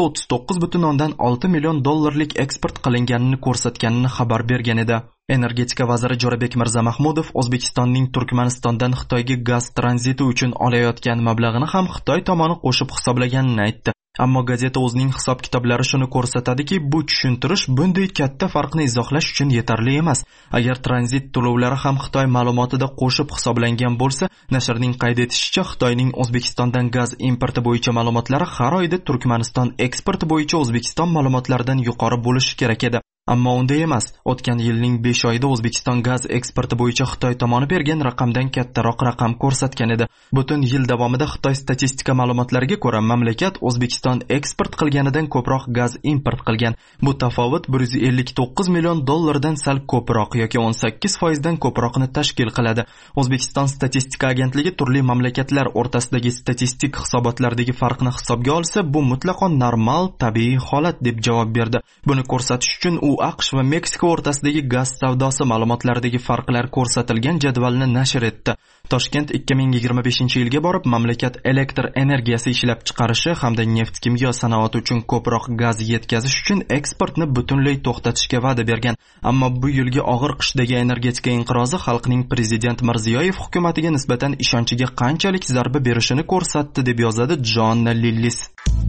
[SPEAKER 1] $39.6 million eksport qilinganini ko'rsatganini xabar bergan edi. Energetika vaziri Jo'rabek Mirzamahmudov O'zbekistonning Turkmanistondan Xitoyga gaz tranziti uchun olayotgan mablag'ini ham Xitoy tomoni qo'shib hisoblaganini aytdi. Ammo Gazeta.uzning hisob-kitoblari shuni ko'rsatadiki, bu tushuntirish bunday katta farqni izohlash uchun yetarli emas. Agar tranzit to'lovlari ham Xitoy ma'lumotida qo'shib hisoblangan bo'lsa, nashrning qayd etishicha, Xitoyning O'zbekistondan gaz importi bo'yicha ma'lumotlari har oyda Turkmaniston eksporti bo'yicha O'zbekiston ma'lumotlaridan yuqori bo'lishi kerak edi. Ammo unday emas. O'tgan yilning 5 oyida O'zbekiston gaz eksporti bo'yicha Xitoy tomoni bergan raqamdan kattaroq raqam ko'rsatgan edi. Butun yil davomida Xitoy statistika ma'lumotlariga ko'ra, mamlakat O'zbekiston eksport qilganidan ko'proq gaz import qilgan. Bu tafovut $159 million dan sal ko'proq yoki 18% dan ko'proqni tashkil qiladi. O'zbekiston statistika agentligi turli mamlakatlar o'rtasidagi statistik hisobotlardagi farqni hisobga olsa, bu mutlaqo normal, tabiiy holat deb javob berdi. Buni ko'rsatish uchun u AQSh va Meksika o'rtasidagi gaz savdosi ma'lumotlaridagi farqlar ko'rsatilgan jadvalni nashr etdi. Toshkent 2025-yilga borib mamlakat elektr energiyasi ishlab chiqarishi hamda neft-kimyo sanoati uchun ko'proq gaz yetkazish uchun eksportni butunlay to'xtatishga va'da bergan. Ammo bu yilgi og'ir qishdagi energetika inqirozi xalqning prezident Mirziyoyev hukumatiga nisbatan ishonchiga qanchalik zarba berishini ko'rsatdi deb yozadi John Lillis.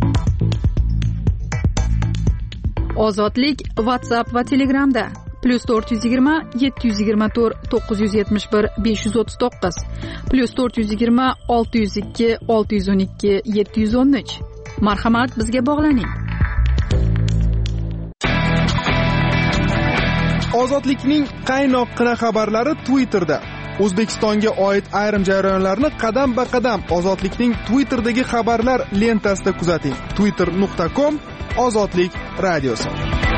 [SPEAKER 2] Ozodlik WhatsApp va Telegramda +420 724 971 539 +420 602 612 713. Marhamat, bizga bog'laning.
[SPEAKER 14] Ozodlikning qaynoq-qina xabarlari Twitterda. O'zbekistonga oid ayrim jarayonlarni qadam-ba-qadam Ozodlikning Twitter'dagi xabarlar lentasida kuzating. twitter.com Ozodlik radiosi.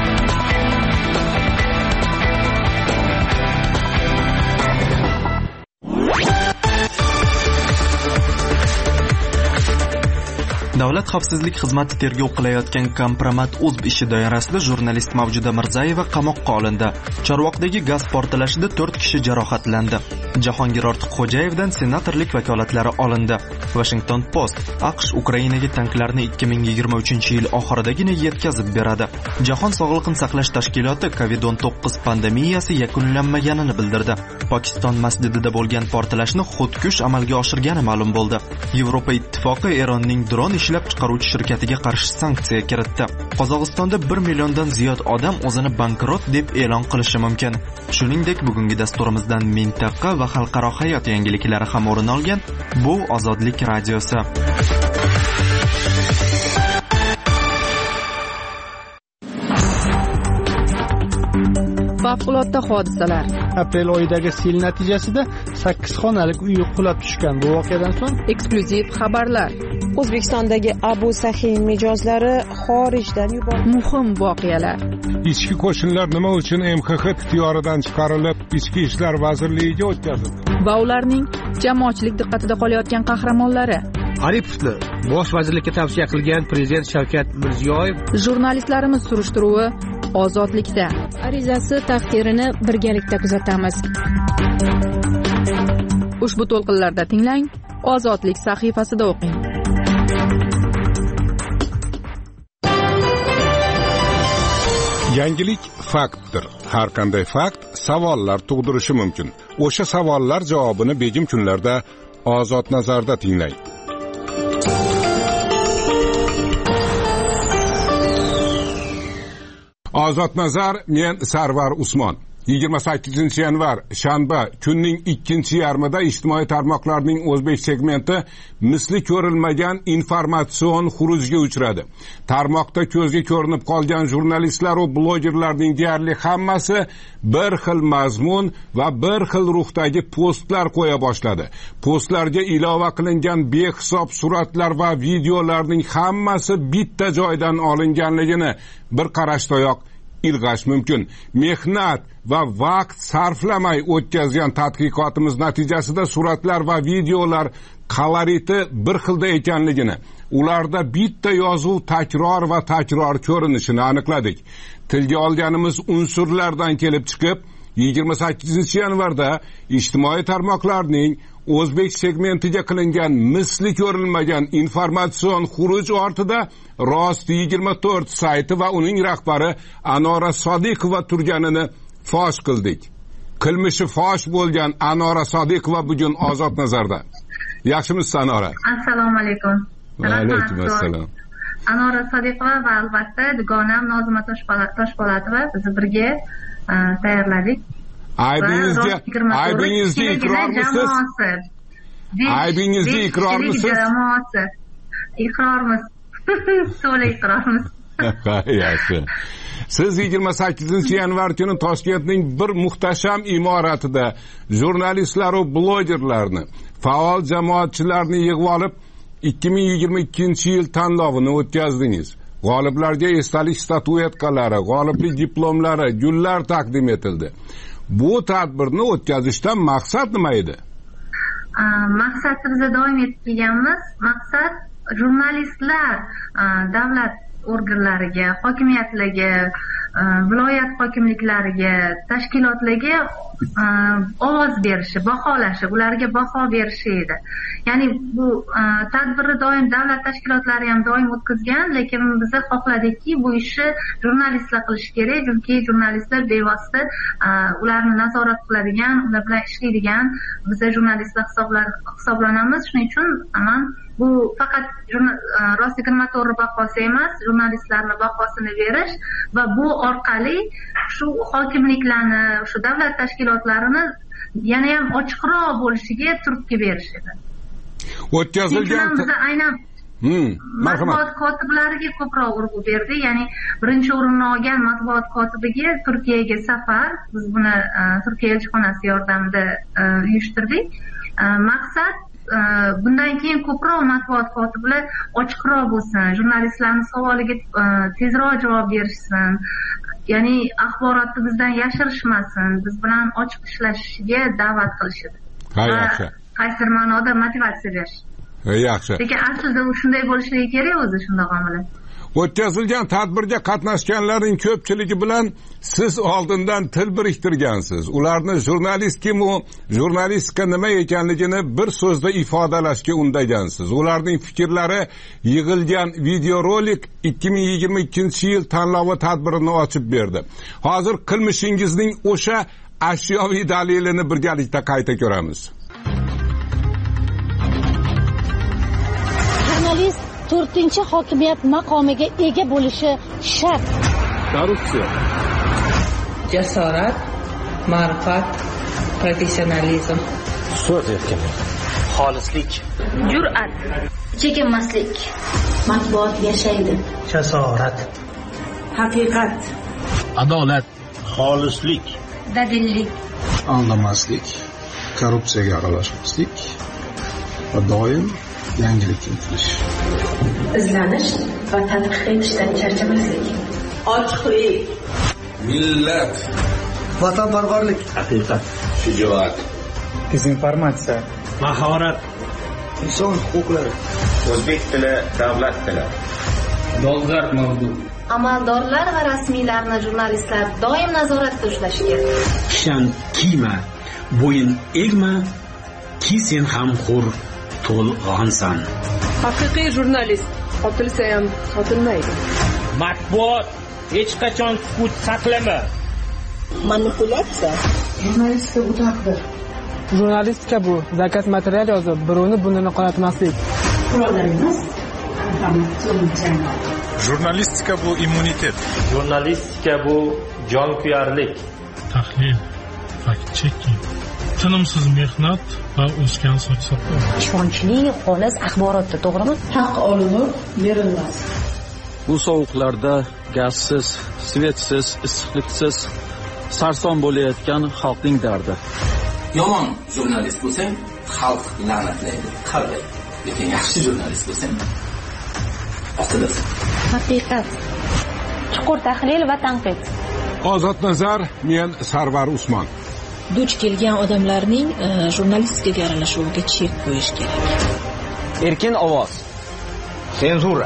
[SPEAKER 1] Davlat xavfsizlik xizmati tergov qilayotgan kompromat uzb ishi doirasida jurnalist Mavjuda Mirzayeva qamoqqa olindi. Chorvoqdagi gaz portlashida 4 kishi jarohatlandi. Jahongir Ortiqxo'jayevdan senatorlik vakolatlari olindi. Washington Post: AQSh Ukrainaga tanklarni 2023-yil oxiridagina yetkazib beradi. Jahon sog'liqni saqlash tashkiloti COVID-19 pandemiyasi yakunlanmaganini bildirdi. Pokiston masjidida bo'lgan portlashni xudkush amalga oshirgani ma'lum bo'ldi. Yevropa ittifoqi Eronning dron ishlab chiqaruvchi shirkatiga qarshi sanksiya kiritdi. Qozog'istonda 1 milliondan ziyod odam o'zini bankrot deb e'lon qilishi mumkin. Shuningdek, bugungi dasturimizdan mintaqa va xalqaro hayot yangiliklari ham o'rin olgan. Bu Ozodlik radiosi.
[SPEAKER 2] Favqulodda hodisalar.
[SPEAKER 5] Aprel oyidagi sel natijasida 8 xonalik uy qulab tushgan. Bu voqeadan so'ng
[SPEAKER 2] eksklyuziv xabarlar.
[SPEAKER 15] O'zbekistondagi Abu Sahin mijozlari xorijdan yuborildi.
[SPEAKER 2] Muhim voqealar.
[SPEAKER 13] Ichki qo'shinlar nima uchun MXX ixtiyoridan chiqarilib, Ichki ishlar vazirligiga o'tkazildi?
[SPEAKER 2] Va ularning jamoatchilik diqqatida qolayotgan qahramonlari.
[SPEAKER 3] Aripovni bosh vazirlikka tavsiya qilgan prezident Shavkat Mirziyoyev.
[SPEAKER 2] Jurnalistlarimiz surishtiruvi Ozodlikda.
[SPEAKER 15] Arizasi taqdirini birgalikda kuzatamiz.
[SPEAKER 2] Ushbu to'lqinlarda tinglang, Ozodlik sahifasida o'qing.
[SPEAKER 13] Yangilik faktdir. Har qanday fakt savollar tug'dirishi mumkin. O'sha savollar javobini begim kunlarda Ozod nazarda tinglang. Ozod nazar, men Sarvar Usmon. 28-yanvar shanba kunning 2-yarmida ijtimoiy tarmoqlarning o'zbek segmenti misli ko'rilmagan informatsion xurujga uchradi. Tarmoqda ko'zga ko'rinib qolgan jurnalistlar va blogerlarning deyarli hammasi bir xil mazmun va bir xil ruhdagi postlar qo'ya boshladi. Postlarga ilova qilingan behisob suratlar va videolarning hammasi bitta joydan olinganligini bir qarashdayoq ilg'ash mumkin. Mehnat va vaqt sarflamay o'tkazgan tadqiqotimiz natijasida suratlar va videolar koloriti bir xilda ekanligini, ularda bitta yozuv takror va takror ko'rinishini aniqladik. Tilga olganimiz unsurlardan kelib chiqib, 28-yanvarda ijtimoiy tarmoqlarning o'zbek segmentiga qilingan misli ko'rilmagan informatsion xuruj ortida Rost 24 sayti va uning rahbari Anora Sodiqova turganini fosh qildik. Qilmishi fosh bo'lgan Anora Sodiqova bugun Ozod nazarda. Yaxshimisiz Anora?
[SPEAKER 16] Assalomu alaykum.
[SPEAKER 13] Va alaykum assalom.
[SPEAKER 16] Anora Sodiqova va albatta dugonam Nozima Toshpo'latova biz birga tayyorladik.
[SPEAKER 13] Aybingizga iqrormisiz? Aybingizga iqrormisiz?
[SPEAKER 16] Iqrormiz. To'la iqrormiz.
[SPEAKER 13] Yaxshi. Siz 28-yanvar kuni Toshkentning bir muhtasham imoratida jurnalistlar va blogerlarni, faol jamoatchilarni yig'ib olib 2022-yil tanlovini o'tkazdingiz. G'oliblarga esdalik statuetkalari, g'oliblik diplomlari, gullar taqdim etildi. Bu tadbirni o'tkazishdan maqsad nima edi?
[SPEAKER 16] Maqsad biz doim aytib kelganmiz, maqsad jurnalistlar davlat organlariga, hokimiyatlarga, viloyat hokimliklariga, tashkilotlarga ovoz berishi, baholashi, ularga baho berishi edi. Ya'ni bu tadbirni doim davlat tashkilotlari ham doim o'tkazgan, lekin biz xohladikki, bu ishni jurnalistlar qilishi kerak, chunki jurnalistlar bevosita ularni nazorat qiladigan, ular bilan ishlaydigan biz jurnalistlar hisoblanamiz. Shuning uchun bu faqat Rost 24 bahosi emas, jurnalistlarning bahosini berish va bu orqali shu hokimliklarni, shu davlat tashkilotlarini yana ham ochiqroq bo'lishiga turtki berish edi.
[SPEAKER 13] O'tkazilgan
[SPEAKER 16] aynan matbuot kotiblariga ko'proq urg'u berdi. Ya'ni birinchi o'rinni olgan matbuot kotibiga Turkiyaga safar, biz buni Turkiya elchixonasi yordamida uyushtirdik. Maqsad bundan keyin ko'proq matbuot kotiblari ochiqroq bo'lsin, jurnalistlarning savoliga tezroq javob berishsin, ya'ni axborotni bizdan yashirishmasin, biz bilan ochiq ishlashiga da'vat qilishadi.
[SPEAKER 13] Yaxshi.
[SPEAKER 16] Qaysi ma'noda motivatsiya berish.
[SPEAKER 13] Yaxshi.
[SPEAKER 16] Lekin aslida u shunday bo'lishligi kerak o'zi shunday omillar.
[SPEAKER 13] O'tkazilgan tadbirga qatnashganlarning ko'pchiligi bilan siz oldindan til biriktirgansiz. Ularni jurnalistika nima ekanligini bir so'zda ifodalashga undagansiz. Ularning fikrlari yig'ilgan videorolik 2022-yil tanlovi tadbirini ochib berdi. Hozir qilmishingizning o'sha ashyoviy dalilini birgalikda qayta ko'ramiz.
[SPEAKER 17] Jurnalist 4-hokimiyat maqomiga ega bo'lishi shart.
[SPEAKER 18] Korrupsiya. Jasorat, ma'rifat, professionalizm.
[SPEAKER 19] So'z erkinligi.
[SPEAKER 18] Xolislik.
[SPEAKER 17] Jur'at, chekinmaslik. Matbuot yashaydi.
[SPEAKER 18] Jasorat.
[SPEAKER 19] Haqiqat.
[SPEAKER 18] Adolat.
[SPEAKER 19] Xolislik.
[SPEAKER 17] Dadillik.
[SPEAKER 6] Aldamaslik, korrupsiyaga aralashmaslik va doim yangilikka intilish.
[SPEAKER 17] Izlanish va tadqiq etishdan charchamaslik.
[SPEAKER 18] Ochiqlik.
[SPEAKER 19] Millat.
[SPEAKER 18] Vatanparvarlik.
[SPEAKER 19] Haqiqat. Shijoat.
[SPEAKER 18] Dezinformatsiya.
[SPEAKER 19] Mahorat.
[SPEAKER 18] Inson huquqlari.
[SPEAKER 19] O'zbek tili davlat tili.
[SPEAKER 18] Dolzarb mavzu.
[SPEAKER 17] Amaldorlar va rasmiylarni jurnalistlar doim nazoratda ushlashi kerak.
[SPEAKER 19] Kishan kiyma, bo'yin egma, ki sen ham hur to'lg'onsan.
[SPEAKER 15] Haqiqiy jurnalist otilsa ham sotilmaydi.
[SPEAKER 18] Matbuot hech qachon sukut saqlama.
[SPEAKER 15] Manipulyatsiya.
[SPEAKER 18] Jurnalistika bu taqdir.
[SPEAKER 15] Jurnalistika bu zakaz material yozib, birovni burnini qonatmaslik.
[SPEAKER 17] Qurollarimiz
[SPEAKER 5] Jurnalistika bu immunitet.
[SPEAKER 18] Jurnalistika bu jonkuyarlik.
[SPEAKER 20] Tahlil, fact checking, tinimsiz mehnat va o'sgan soch soqol.
[SPEAKER 17] Ishonchli, xolis axborotda, to'g'rimi?
[SPEAKER 15] Haq olinib, berilmas.
[SPEAKER 21] Bu sovuqlarda gazsiz, svetsiz, issiqliksiz sarson bo'layotgan xalqning dardi.
[SPEAKER 22] Yomon jurnalist bo'lsang, xalq la'natlaydi, qaraydi. Lekin yaxshi jurnalist bo'lsang, otilasan.
[SPEAKER 17] Haqiqat. Chuqur tahlil va tanqid.
[SPEAKER 13] Ozod nazar, men Sarvar Usmon.
[SPEAKER 17] Duch kelgan odamlarning jurnalistikaga aralashuviga chek qo'yish kerak.
[SPEAKER 10] Erkin ovoz. Senzura.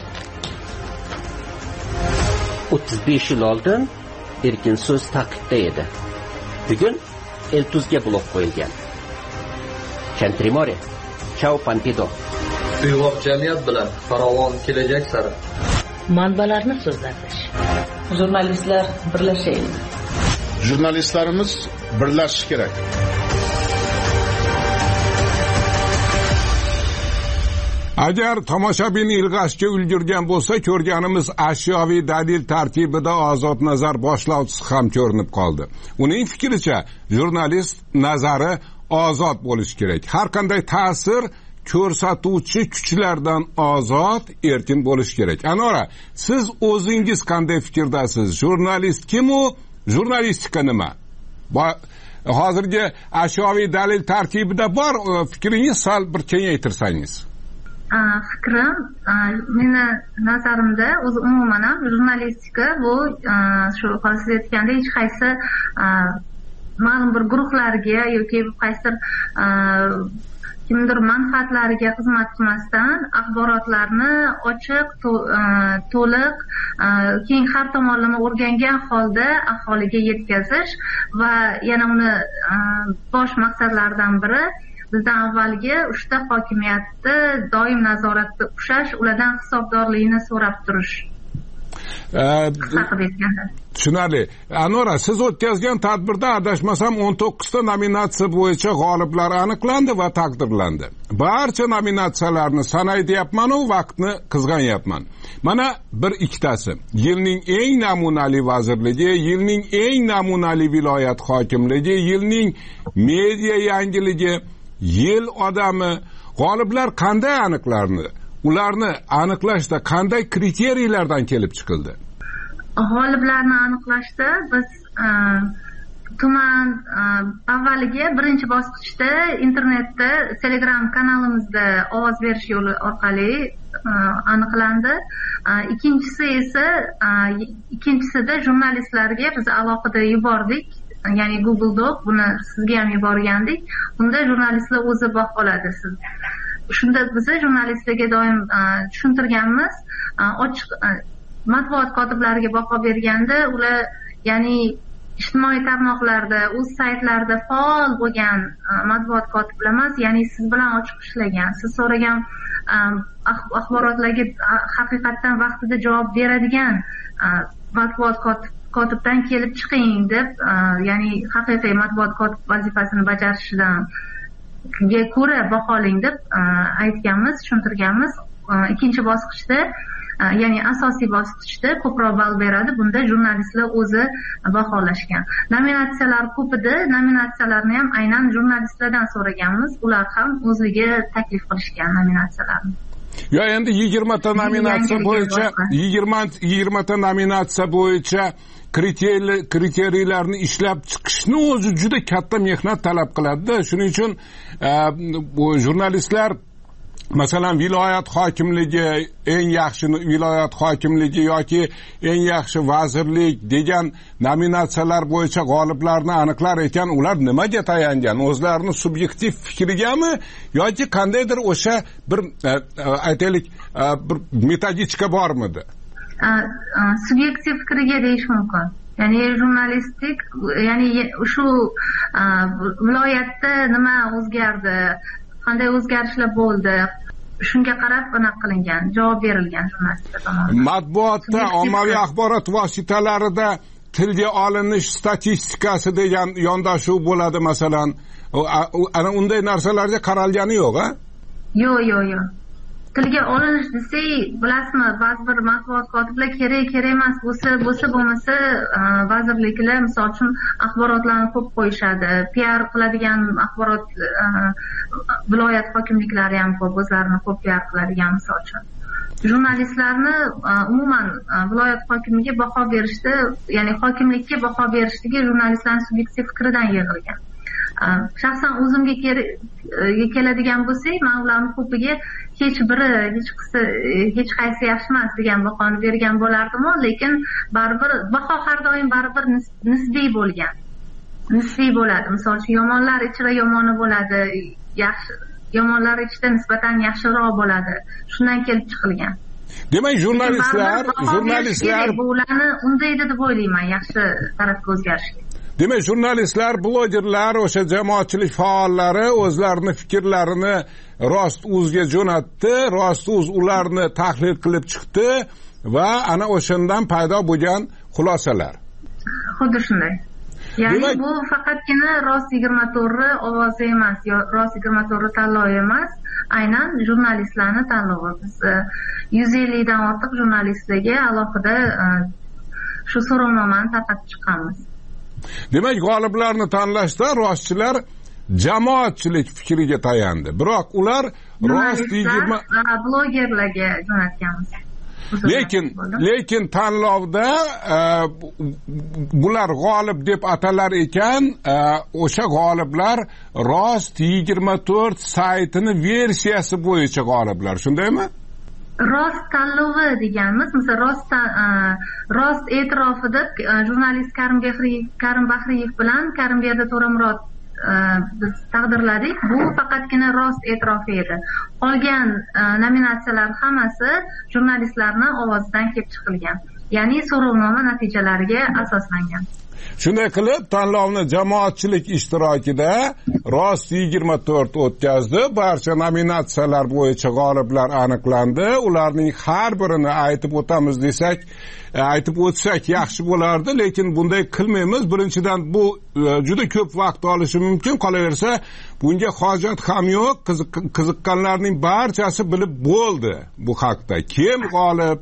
[SPEAKER 23] 35 yil oldin erkin so'z taqiqda edi. Bugun Eltuzga blok qo'yilgan. Chantrimore, Chao Pampido.
[SPEAKER 21] Uyg'oq jamiyat bilan farovon kelajak sari.
[SPEAKER 17] Manbalarni so'zlashish.
[SPEAKER 18] Jurnalistlar birlashaylik.
[SPEAKER 6] Jurnalistlarimiz birlashishi kerak.
[SPEAKER 13] Agar tomoshabin ilg'ashga ulgurgan bo'lsa, ko'rganimiz ashyoviy dalil tartibida Ozod nazar boshlovchisi ham ko'rinib qoldi. Uning fikricha, jurnalist nazari ozod bo'lishi kerak. Har qanday ta'sir ko'rsatuvchi kuchlardan ozod, erkin bo'lishi kerak. Anora, siz o'zingiz qanday fikrdasiz? Jurnalist kim u? Jurnalistika nima? Hozirgi ashyoviy dalil tartibida bor fikringiz sal bir kengaytirsangiz.
[SPEAKER 16] Fikrim, meni nazarimda o'zi umuman ham jurnalistika bu shu siz aytgandek hech qaysi ma'lum bir guruhlarga yoki qaysidir kimdir manfaatlariga xizmat qilmasdan axborotlarni ochiq, to'liq, keng har tomonlama o'rgangan holda aholiga yetkazish va yana uni bosh maqsadlaridan biri bizdan avvalgi 3 ta hokimiyatni doim nazoratda ushlash, ulardan hisobdorlikni so'rab turish.
[SPEAKER 13] Tushunarli. Anora, siz o'tkazgan tadbirda adashmasam 19 ta nominatsiya bo'yicha g'oliblar aniqlandi va taqdirlandi. Barcha nominatsiyalarni sanayapman va vaqtni qizg'anyapman. Mana bir ikkitasi. Yilning eng namunali vazirligi, yilning eng namunali viloyat hokimligi, yilning media yangiligi, yil odami. G'oliblar qanday aniqlandi? Ularni aniqlashda qanday kriteriyalardan kelib chiqildi?
[SPEAKER 16] G'oliblarni aniqlashda biz tuman avvaliga birinchi bosqichda internetda Telegram kanalimizda ovoz berish yo'li orqali aniqlandi. Ikkinchisida jurnalistlarga biz alohida yubordik, ya'ni Google Doc, buni sizga ham yuborgandik. Unda jurnalistlar o'zi baholadi. Siz shunda biz jurnalistlarga doim tushuntirganmiz, ochiq matbuot kotiblariga baho berganda ular ya'ni ijtimoiy tarmoqlarda, o'z saytlarida faol bo'lgan matbuot kotiblar emas, ya'ni siz bilan ochiq ishlagan, siz so'ragan axborotlarga haqiqatdan vaqtida javob beradigan matbuot kotibdan kelib chiqing deb, ya'ni haqiqiy matbuot kotib vazifasini bajarishidan ko'ra baholang deb aytganmiz, tushuntirganmiz. Ikkinchi bosqichda, ya'ni asosiy bosqichda ko'proq ball beradi. Bunda jurnalistlar o'zi baholashgan. Nominatsiyalar ko'p edi. Nominatsiyalarni ham aynan jurnalistlardan so'raganmiz. Ular ham o'ziga taklif qilishgan nominatsiyalarni.
[SPEAKER 13] Yo, endi 20 ta nominatsiya bo'yicha 20 ta nominatsiya bo'yicha kriteriyalarni ishlab chiqishni o'zi juda katta mehnat talab qiladi. Shuning uchun bu jurnalistlar masalan viloyat hokimligi, eng yaxshi viloyat hokimligi yoki eng yaxshi vazirlik degan nominatsiyalar bo'yicha g'oliblarni aniqlar ekan, ular nimaga tayangan? O'zlarini subyektiv fikrigami yoki qandaydir o'sha bir aytaylik bir metodika bormidi?
[SPEAKER 16] Subyektiv fikriga deyish mumkin. Ya'ni jurnalistik, ya'ni shu viloyatda nima o'zgardi, qanday o'zgarishlar bo'ldi, shunga qarab aniq qilingan, javob berilgan jurnalistlar tomonidan.
[SPEAKER 13] Matbuotda, ommaviy axborot vositalarida tilga olinish statistikasi degan yondashuv bo'ladi masalan. Ana unday narsalarga qaralgani yo'q-a?
[SPEAKER 16] Yo'q. Tilga olinish desak, bilasizmi, ba'zi bir matbuot kotiblar kerak emas bo'lmasa vazirliklar misol uchun axborotlarni ko'p qo'yishadi. PR qiladigan axborot viloyat hokimliklari ham ko'p, o'zlarini ko'p PR qiladigan misol uchun. Jurnalistlarni umuman viloyat hokimiga baho berishda, ya'ni hokimlikka baho berishdagi jurnalistlarning subyektiv fikridan yig'ilgan. Shaxsan o'zimga keladigan bo'lsak, men ularning ko'piga hech qaysi yaxshi emas degan bahoni bergan bo'lardim-ku, lekin baribir baho har doim baribir nisbiy bo'lgan. Nisbiy bo'ladi. Misol uchun yomonlar ichida yomoni bo'ladi, yomonlar ichida nisbatan yaxshiroq bo'ladi. Shundan kelib chiqilgan.
[SPEAKER 13] Demak, jurnalistlar
[SPEAKER 16] bularni undaydi deb o'ylayman, yaxshi tarafga o'zgarishga.
[SPEAKER 13] Demak, jurnalistlar, blogerlar, o'sha jamoatchilik faollari o'zlarini fikrlarini Rost.uzga jo'natdi, Rost.uz ularni tahlil qilib chiqdi va ana o'shandan paydo bo'lgan xulosalar.
[SPEAKER 16] Xuddi shunday. Ya'ni bu faqatgina Rost 24 ovozi emas, Rost 24 tanlovi emas, aynan jurnalistlarni tanlovi. Biz 150 dan ortiq jurnalistlarga alohida shu so'rovnomani tarqatib chiqqanmiz.
[SPEAKER 13] Demak, g'oliblarni tanlashda rostchilar jamoatchilik fikriga tayandi. Biroq ular Rost 20
[SPEAKER 16] blogerlarga jo'natganmiz.
[SPEAKER 13] Lekin tanlovda bular g'olib deb atalar ekan, o'sha g'oliblar Rost 24 saytini versiyasi bo'yicha g'oliblar, shundaymi?
[SPEAKER 16] Rost tanlovi deganmiz, masalan Rost e'tirofida jurnalist Karim Bahriyev bilan Karimberdi To'ramurod biz taqdirladik. Bu faqatgina Rost e'tirofi edi. Qolgan nominatsiyalar hammasi jurnalistlarning ovozidan kelib chiqilgan. Ya'ni so'rovnoma natijalariga asoslangan.
[SPEAKER 13] Shunday qilib, tanlovni jamoatchilik ishtirokida Rost 24 o'tkazdi. Barcha nominatsiyalar bo'yicha g'oliblar aniqlandi. Ularning har birini aytib o'tamiz desak, aytib o'tsak yaxshi bo'lardi, lekin bunday qilmaymiz. Birinchidan bu juda ko'p vaqt olishi mumkin, qolaversa bunga hojat ham yo'q. Qiziqqanlarning barchasi bilib bo'ldi bu haqda. Kim g'olib,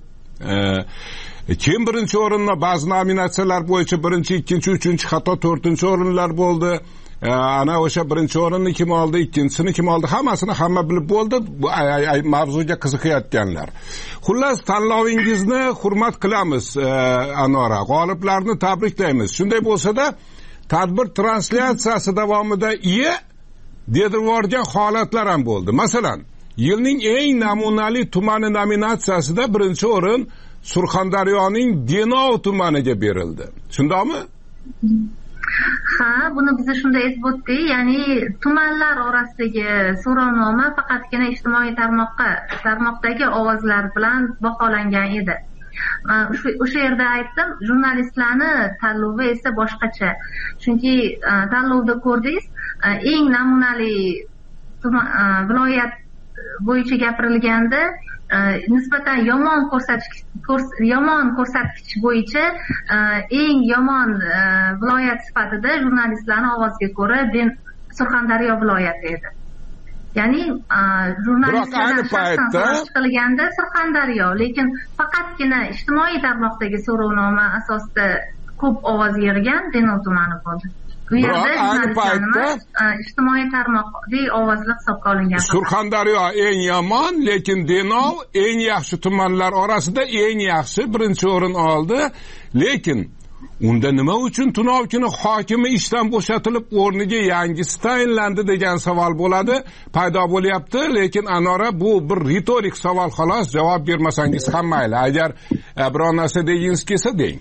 [SPEAKER 13] kim birinchi o'rinda, ba'zi nominatsiyalar bo'yicha birinchi, ikkinchi, uchinchi, hatto to'rtinchi o'rinlar bo'ldi. Ana o'sha birinchi o'rinni kim oldi, ikkinchisini kim oldi, hammasini hamma bilib bo'ldi. Bu mavzuga qiziqayotganlar. Xullas, tanlovingizni hurmat qilamiz, Anora. G'oliblarni tabriklaymiz. Shunday bo'lsa-da, tadbir translyatsiyasi davomida dedirvorgan holatlar ham bo'ldi. Masalan, yilning eng namunali tumani nominatsiyasida birinchi o'rin Surxondaryoning Denov tumaniga berildi. Shundaymi?
[SPEAKER 16] Ha, buni biz shunday aytib o'tdik, ya'ni tumanlar orasidagi so'rovnoma faqatgina ijtimoiy tarmoqdagi ovozlar bilan baholangan edi. O'sha yerda aytdim, jurnalistlarni tanlovi esa boshqacha. Chunki tanlovda ko'rdingiz, eng namunali viloyat bo'yicha gapirilganda nisbatan yomon ko'rsatkich bo'yicha eng yomon viloyat sifatida jurnalistlarning ovoziga ko'ra Surxondaryo viloyati edi. Ya'ni jurnalistlar chiqilganda Surxondaryo, lekin faqatgina ijtimoiy tarmoqdagi so'rovnoma asosida ko'p ovoz yig'gan Denov tumani bo'ldi. Bu yerda jurnalistlarimiz ijtimoiy tarmoqdagi ovozlar hisobga olingan.
[SPEAKER 13] Surxondaryo eng yomon, lekin Denov eng yaxshi tumanlar orasida eng yaxshi birinchi o'rin oldi. Lekin unda nima uchun Tunovkini hokimi ishdan bo'shatilib o'rniga yangisi tayinlandi degan savol paydo bo'lyapti. Lekin Anora, bu bir ritorik savol xolos, javob bermasangiz ham mayli. Agar biror narsa degingiz kelsa deng.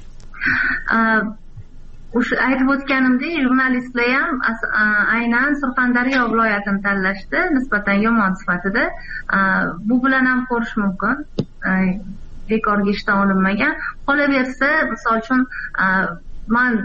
[SPEAKER 16] O'sha aytib o'tganimdek, jurnalistlar ham aynan Surxondaryo viloyatini tanlashdi nisbatan yomon sifatida. Bu bilan ham ko'rish mumkin. Bekorga ishdan olinmagan. Qolaversa, misol uchun men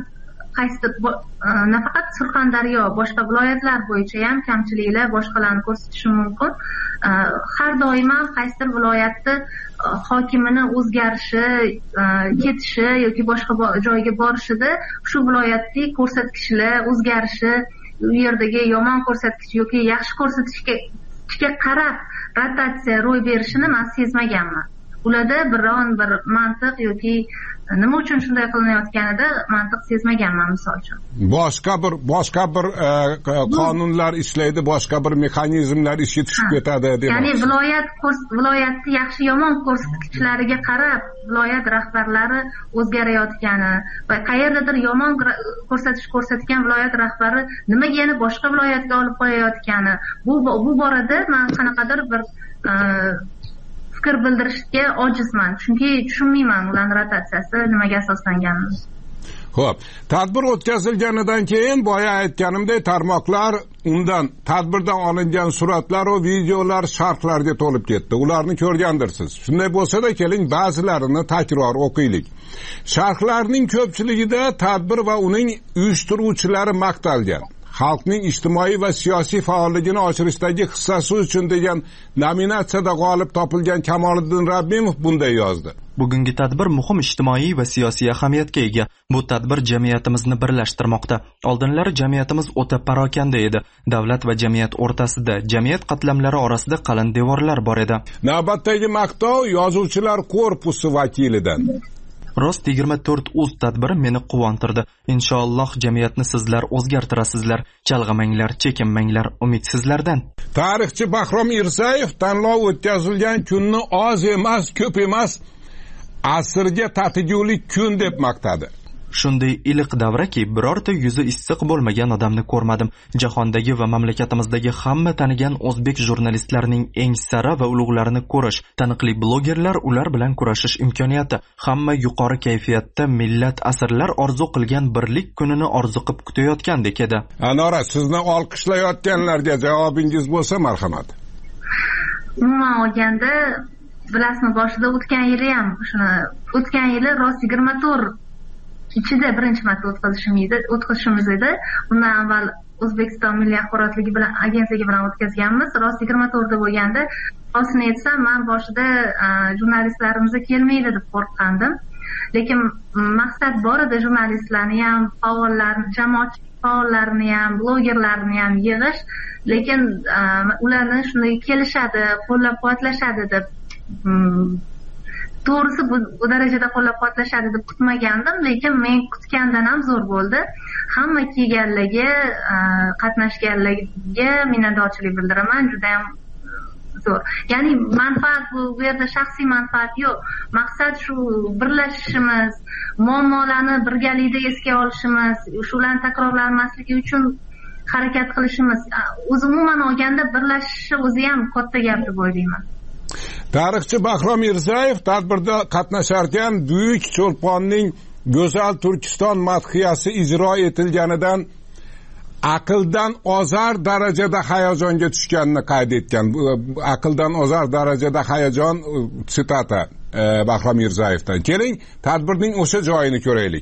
[SPEAKER 16] nafaqat Surxondaryo, boshqa viloyatlar bo'yicha ham kamchiliklar boshqalarni ko'rsatishim mumkin. Har doim ham qaysidir viloyatda hokimini o'zgarishi, ketishi yoki boshqa joyga borishida shu viloyatdagi ko'rsatkichlar o'zgarishi, u yerdagi yomon ko'rsatkich yoki yaxshi ko'rsatkichga qarab rotatsiya ro'y berishini men sezmaganman. Ularda biron bir mantiq yoki nima uchun shunday qilinayotganida mantiq sezmaganman misol uchun.
[SPEAKER 13] Boshqa bir qonunlar ishlaydi, boshqa bir mexanizmlar ishga tushib ketadi demak.
[SPEAKER 16] Ya'ni viloyatni yaxshi yomon ko'rsatkichlariga qarab viloyat rahbarlari o'zgarayotgani va qayerdadir yomon ko'rsatkich ko'rsatgan viloyat rahbari nimaga yana boshqa viloyatga olib qo'yayotgani, bu borada men qanaqadir bir fikr bildirishga ojizman, chunki tushunmayman ularning rotatsiyasi nimaga asoslanganini.
[SPEAKER 13] Xo'p, tadbir o'tkazilganidan keyin boya aytganimdek, tarmoqlar undan tadbirdan olingan suratlar va videolar sharhlarga to'lib ketdi. Ularni ko'rgandirsiz. Shunday bo'lsa-da, keling ba'zilarini takror o'qiylik. Sharhlarning ko'pchiligida tadbir va uning uyushtiruvchilari maqtalgan. Xalqning ijtimoiy va siyosiy faolligini oshirishdagi hissasi uchun degan nominatsiyada g'olib topilgan Kamoliddin Rabbimov bunday yozdi.
[SPEAKER 1] Bugungi tadbir muhim ijtimoiy va siyosiy ahamiyatga ega. Bu tadbir jamiyatimizni birlashtirmoqda. Oldinlari jamiyatimiz o'ta parokanda edi. Davlat va jamiyat o'rtasida, jamiyat qatlamlari orasida qalin devorlar bor edi.
[SPEAKER 13] Navbatdagi maqtov yozuvchilar korpusi vakilidan.
[SPEAKER 1] Rost 24 uz tadbiri meni quvontirdi. Inshaalloh jamiyatni sizlar o'zgartirasizlar. Chalg'amanglar, chekinmanglar umidsizlardan.
[SPEAKER 13] Tarixchi Bahrom Irsayev tanlov o'tkazilgan kunni oz emas, ko'p emas, asrga tatigulik kun deb maqtadi.
[SPEAKER 1] Shunday iliq davraki, birorta yuzi issiq bo'lmagan odamni ko'rmadim. Jahondagi va mamlakatimizdagi hamma tanigan o'zbek jurnalistlarining eng sara va ulug'larini ko'rish, taniqli blogerlar ular bilan kurashish imkoniyati, hamma yuqori kayfiyatda millat asrlar orzu qilgan birlik kunini orzu qilib kutayotgandek edi.
[SPEAKER 13] Anora, sizni olqishlayotganlarga javobingiz bo'lsa marhamat.
[SPEAKER 16] Umuman olganda, bilasizmi, boshida o'tgan yili rost 24 ichida birinchi marta o'tkazishimiz edi. Undan avval O'zbekiston Milliy axborotligi bilan agentligi bilan o'tkazganmiz. Rost 24 da bo'lganda, rostini aytsam, men boshida jurnalistlarimiz kelmaydi deb qo'rqqandim. Lekin maqsad bor edi, jurnalistlarni ham, jamoatchilik faollarini ham, blogerlarni ham yig'ish, lekin ularni shunday kelishadi, qo'llab-quvvatlashadi deb to'g'risi bu darajada qo'llab-quvvatlashadi deb kutmagandim, lekin men kutgandan ham zo'r bo'ldi. Hamma kelganlarga, qatnashganlarga minnatdorchilik bildiraman. Juda ham sektor. Ya'ni manfaat bu yerda shaxsiy manfaat yo'q. Maqsad shu birlashishimiz, muammolarni birgalikda esga olishimiz, shularni takrorlanmasligi uchun harakat qilishimiz. O'zi umuman olganda birlashishi o'zi ham katta gap deb o'ylayman.
[SPEAKER 13] Tarixchi Bahrom Mirzayev tadbirda qatnasharkan Buyuk Cho'lponning Go'zal Turkiston madhiyasi ijro etilganidan aqldan ozar darajada hayajonga tushganini qayd etgan. Aqldan ozar darajada hayajon sitata Bahrom Mirzayevdan. Keling, tadbirning o'sha joyini ko'raylik.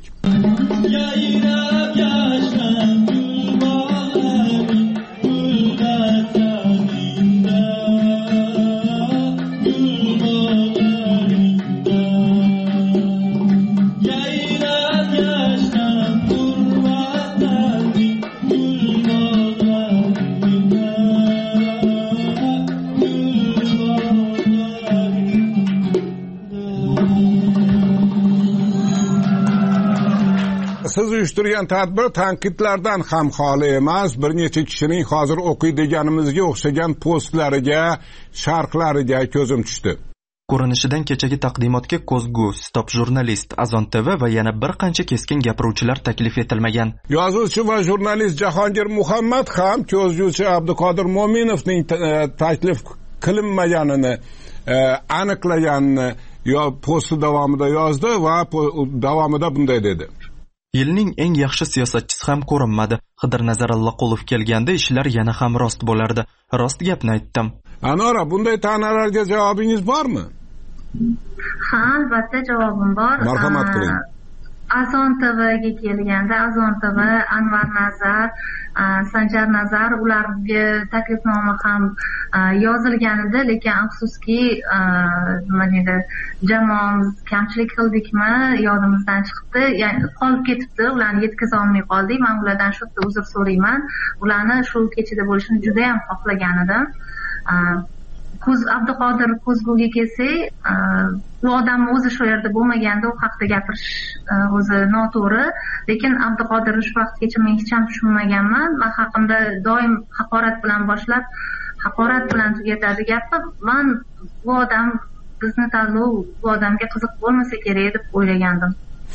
[SPEAKER 13] Siz uyushtirgan tadbir tanqidlardan ham xoli emas. Bir necha kishining hozir o'qiydiganimizga o'xshagan postlariga, sharhlariga ko'zim tushdi.
[SPEAKER 1] Ko'rinishidan kechagi taqdimotga ko'zgu, stop jurnalist, Azon TV va yana bir qancha keskin gapiruvchilar taklif etilmagan.
[SPEAKER 13] Yozuvchi va jurnalist Jahongir Muhammad ham ko'zguchi Abduqodir Mo'minovning taklif qilinmaganini aniqlaganini posti davomida yozdi va davomida bunday dedi.
[SPEAKER 1] Yilning eng yaxshi siyosatchisi ham ko'rinmadi. Xidir Allaqulov kelganda ishlar yana ham rost bo'lardi. Rost gapni aytdim.
[SPEAKER 13] Anora, bunday ta'nalarga javobingiz bormi?
[SPEAKER 16] Ha, albatta javobim bor.
[SPEAKER 13] Marhamat qiling.
[SPEAKER 16] Azon TVga kelganda, Azon TV, Anvar Nazar, Sanjar Nazar, ularga taklifnoma ham yozilgan edi, lekin afsuski, nima deydi, jamoamiz kamchilik qildikmi, yodimizdan chiqdi, ya'ni qolib ketibdi, ularni yetkaza olmay qoldik. Men ulardan shu yerda uzr so'rayman. Ularni shu kechada bo'lishini juda ham xohlagan edim. Abduqodir Ko'zguga kelsak, bu odam o'zi shu yerda bo'lmaganda u haqida gapirish o'zi noto'g'ri, lekin Abduqodir shu vaqtgacha men hech ham tushunmaganman. Men haqimda doim haqorat bilan boshlab, haqorat bilan tugatadi gapni. Men bu odam bizni tanlov bu odamga qiziq bo'lmasa kerak deb o'ylagandim.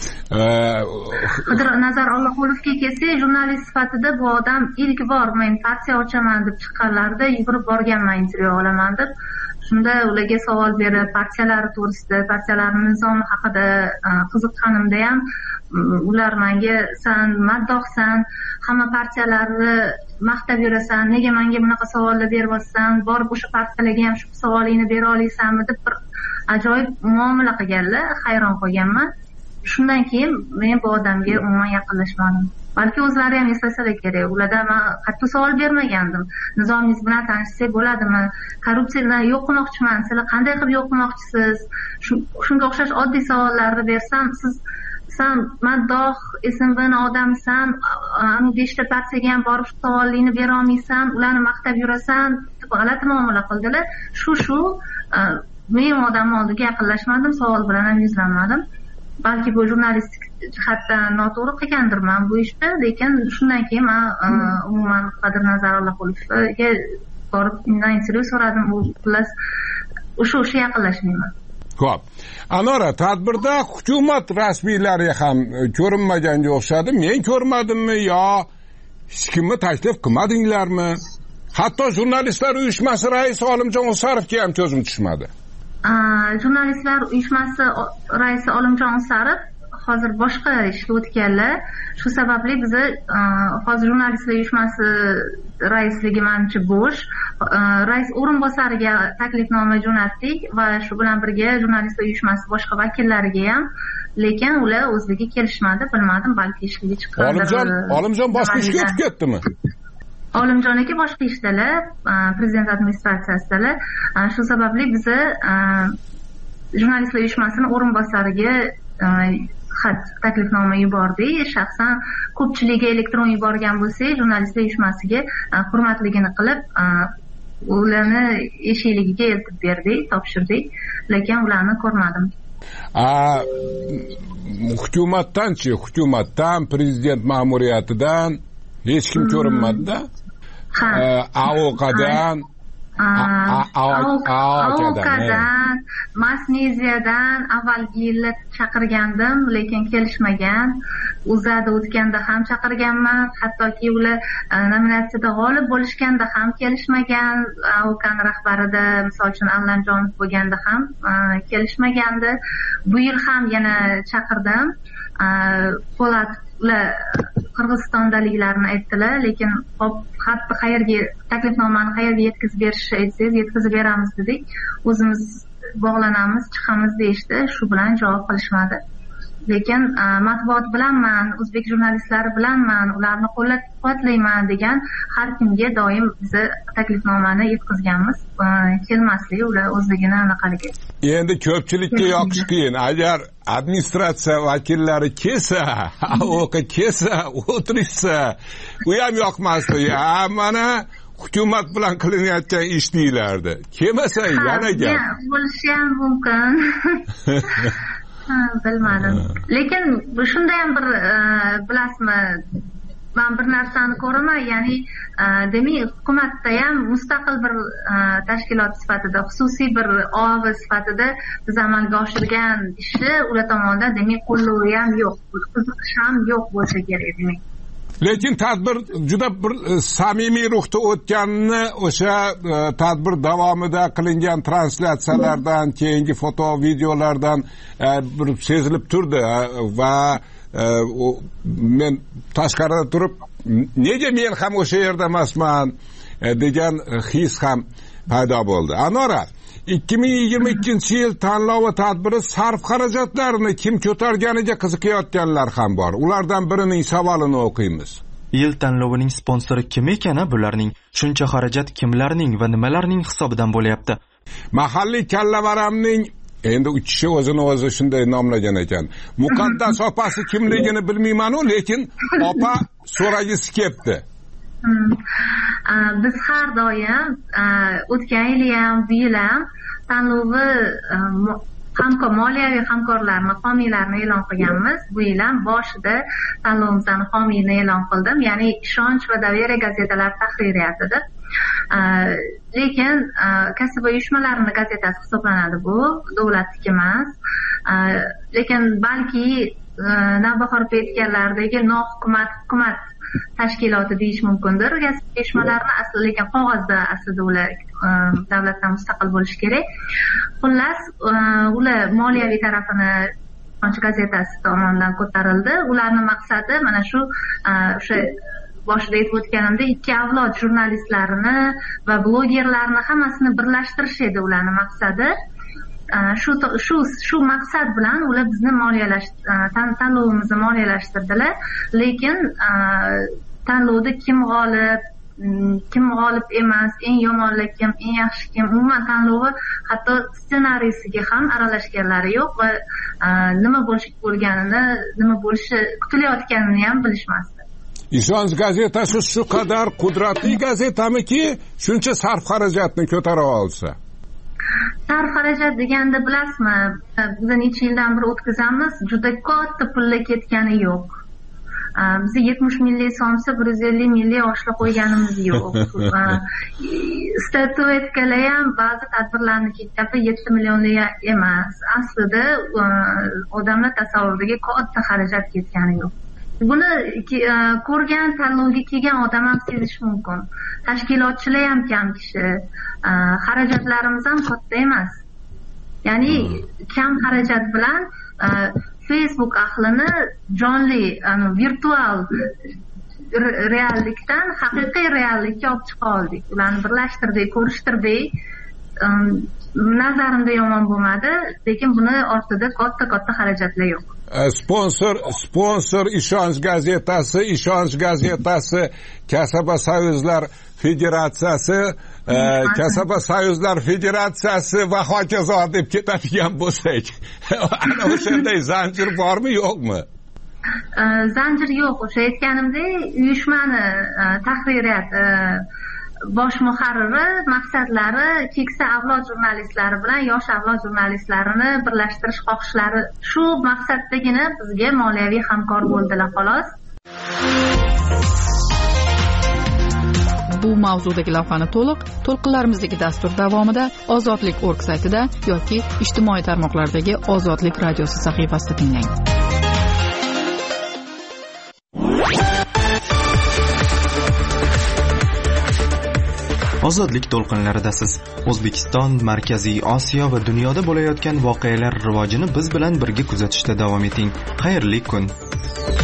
[SPEAKER 16] Qidir Nazar Alloqulovga kelsak, jurnalist sifatida bu odam ilk bor men partiya ochaman deb chiqqanlarida yugurib borganman, intervyu olaman deb. Shunda ularga savol berib, partiyalar to'g'risida, partiyalarning nizomi haqida qiziqqanimda ham ular menga sen maddohsan, hamma partiyalarni maqtab yurasan, nega menga bunaqa savollar beryapsan, borib o'sha partiyalarga ham shu savolingni bera olaysanmi deb bir ajoyib muomala qilganlar, hayron qolganman. Shundan keyin men bu odamga umuman yaqinlashmadim. Balki o'zlari ham eslasalar kerak. Ulardan men qattiq savol bermagandim. Nizomingiz bilan tanishsak bo'ladimi? Korrupsiyadan yo'q qilmoqchiman. Sizlar qanday qilib yo'q qilmoqchisiz? Shunga o'xshash oddiy savollarni bersam, sen maddoh, SMVni odamsan, anu 5 ta partiyaga ham borib shu savolingni bera olmaysan, ularni maqtab yurasan, deb g'alati muomala qildilar. Shu men odamning oldiga yaqinlashmadim, savol bilan ham yuzlanmadim. Balki bu jurnalistik jihatdan noto'g'ri qilgandirman bu ishda, lekin shundan keyin men umuman Qidir Nazar Alloqulovga borib undan intervyu so'radim. U xullas o'sha yaqinlashmayman.
[SPEAKER 13] Xo'p. Anora, tadbirda hukumat rasmiylari ham ko'rinmaganga o'xshadi. Men ko'rmadimmi yo hech kimni taklif qilmadinglarmi? Hatto jurnalistlar uyushmasi raisi Olimjon Usarovga ham ko'zim tushmadi.
[SPEAKER 16] Jurnalistlar uyushmasi raisi Olimjon Usarov hozir boshqa ishga o'tganlar. Shu sababli biz hozir jurnalistlar uyushmasi raisligi menimcha bo'sh. Rais o'rinbosariga taklifnoma jo'natdik va shu bilan birga jurnalistlar uyushmasi boshqa vakillariga ham, lekin ular o'zligi kelishmadi, bilmadim, balki ishga chiqqandir.
[SPEAKER 13] Olimjon boshqa ishga o'tib ketdimi?
[SPEAKER 16] Olimjon aka boshqa ishdalar, prezident administratsiyasidalar. Shu sababli biz jurnalistlar uyushmasining o'rinbosariga xat taklifnoma yubordik. Shaxsan ko'pchiligiga elektron yuborgan bo'lsak, jurnalistlar uyushmasiga hurmatligini qilib ularni eshikligiga eltib berdik, topshirdik, lekin ularni ko'rmadim.
[SPEAKER 13] Hukumatdan, prezident ma'muriyatidan hech kim ko'rinmadi-da. AOQdan
[SPEAKER 16] AOKdan, Masneziyadan avvalgi yili chaqirgandim, lekin kelishmagan. UZAda o'tganda ham chaqirganman, hattoki ular nominatsiyada g'olib bo'lishganda ham kelishmagan. AOKning rahbarida, misol uchun Allamjonov bo'lganda ham kelishmagandi. Bu yil ham yana chaqirdim. Po'lat ular Qirg'izistondaliklarni aytdilar, lekin hop, xatni qayerga, taklifnomani qayerga yetkazib berishni aytsangiz, yetkazib beramiz dedik. O'zimiz bog'lanamiz, chiqamiz deyishdi. Shu bilan javob qilishmadi. Lekin matbuot bilanman, o'zbek jurnalistlari bilanman, ularni qo'llab-quvvatlayman degan har kimga doim biz taklifnomani yetkazganmiz. Kelmasligi ular o'zligini anaqaligi.
[SPEAKER 13] Endi ko'pchilikka yoqish qiyin. Agar administratsiya vakillari kelsa, AOK kelsa, o'tirishsa, u ham yoqmasdi. Mana hukumat bilan qilinayotgan ish deylardi. Kelmasa yana gap.
[SPEAKER 16] Bo'lishi ham mumkin. Bilmadim. Lekin shunda ham bir bilasizmi, men bir narsani ko'raman, ya'ni demak hukumatda ham mustaqil bir tashkilot sifatida, xususiy bir OAV sifatida biz amalga oshirgan ishni ular tomonidan demak qo'llovi ham yo'q, qiziqish ham yo'q bo'lsa kerak demak.
[SPEAKER 13] Lekin tadbir juda bir samimiy ruhda o'tganini o'sha tadbir davomida qilingan translyatsiyalardan, keyingi foto videolardan bir sezilib turdi va men tashqarida turib, nega men ham o'sha yerda emasman degan his ham paydo bo'ldi. Anora, 2022-yil tanlovi tadbiri sarf xarajatlarini kim ko'targaniga qiziqayotganlar ham bor. Ulardan birining savolini o'qiymiz.
[SPEAKER 1] Yil tanlovining sponsori kim ekani, bularning shuncha xarajat kimlarning va nimalarning hisobidan bo'lyapti?
[SPEAKER 13] Mahalliy kallavaramning endi uchishi o'zini o'zi shunday nomlagan ekan. Muqaddas opasi kimligini bilmayman-u, lekin opa so'ragisi kelibdi.
[SPEAKER 16] Biz har doim o'tgan yil ham, bu yil ham tanlovi moliyaviy hamkorlarni, homiylarni e'lon qilganmiz. Bu yil ham boshida tanlovimizdan homiyni e'lon qildim, ya'ni Ishonch va Daveriya gazetalari tahririyatida. Lekin kasb uyushmalarining gazetasi hisoblanadi bu, davlatniki emas. Lekin balki Navbahor aytganlaridagi hukumat tashkiloti deyish mumkindir. Kasb uyushmalarini aslida, lekin qog'ozda aslida ular davlatdan mustaqil bo'lishi kerak. Xullas, ular moliyaviy tarafini Ishonch gazetasi tomonidan ko'tarildi. Ularning maqsadi mana shu o'sha boshida aytib o'tganimda, ikki avlod jurnalistlarini va blogerlarni hammasini birlashtirish edi ularning maqsadi. Shu maqsad bilan ular bizni tanlovimizni moliyalashtirdilar. Lekin tanlovda kim g'olib emas, eng yomonlik kim, eng yaxshi kim, umuman tanlovi hatto ssenariysiga ham aralashganlari yo'q va nima bo'lganini, nima bo'lishi kutilayotganini ham bilishmasdi.
[SPEAKER 13] Ishonch gazetasi shu qadar qudratli gazetamiki, shuncha sarf xarajatni ko'tara olsa?
[SPEAKER 16] Sarf xarajat deganda bilasizmi, biz necha yildan beri o'tkazamiz, juda katta pulga ketgani yo'q. Biz 70 milliy somsa 150 milliy oshliq qo'yganimiz yo'q. Statuetkalar ham ba'zi tadbirlarni ketgapi 7 millionlik emas. Aslida odamlar tasavvuriga katta xarajat ketgani yo'q. Buni ko'rgan, tanlovga kelgan odam ham sezish mumkin. Tashkilotchilar ham kam kishi. Xarajatlarimiz ham katta emas. Ya'ni kam xarajat bilan Facebook ahlini jonli, virtual reallikdan haqiqiy reallikka olib chiqa oldik. Ularni birlashtirdik, ko'rishtirdik. Nazarimda yomon bo'lmadi, lekin buni ortida katta xarajatlar yo'q.
[SPEAKER 13] Sponsor Ishonch gazetasi, Kasaba Soyuzlar Federatsiyasi va hokazo deb ketadigan bo'lsak, ana o'shanday zanjir bormi, yo'qmi?
[SPEAKER 16] Zanjir yo'q. O'sha aytganimdek, uyushmani tahririyat bosh muharriri maqsadlari keksa avlod jurnalistlari bilan yosh avlod jurnalistlarini birlashtirish xohishlari shu maqsaddagina bizga moliyaviy hamkor bo'ldilar, xolos.
[SPEAKER 2] bu mavzudagi lavhani to'lqinlarimizdagi dastur davomida ozodlik.org saytida yoki ijtimoiy tarmoqlardagi Ozodlik radiosi sahifasida tinglang.
[SPEAKER 1] Ozodlik to'lqinlaridasiz. O'zbekiston, Markaziy Osiyo va dunyoda bo'layotgan voqealar rivojini biz bilan birga kuzatishda davom eting. Xayrli kun.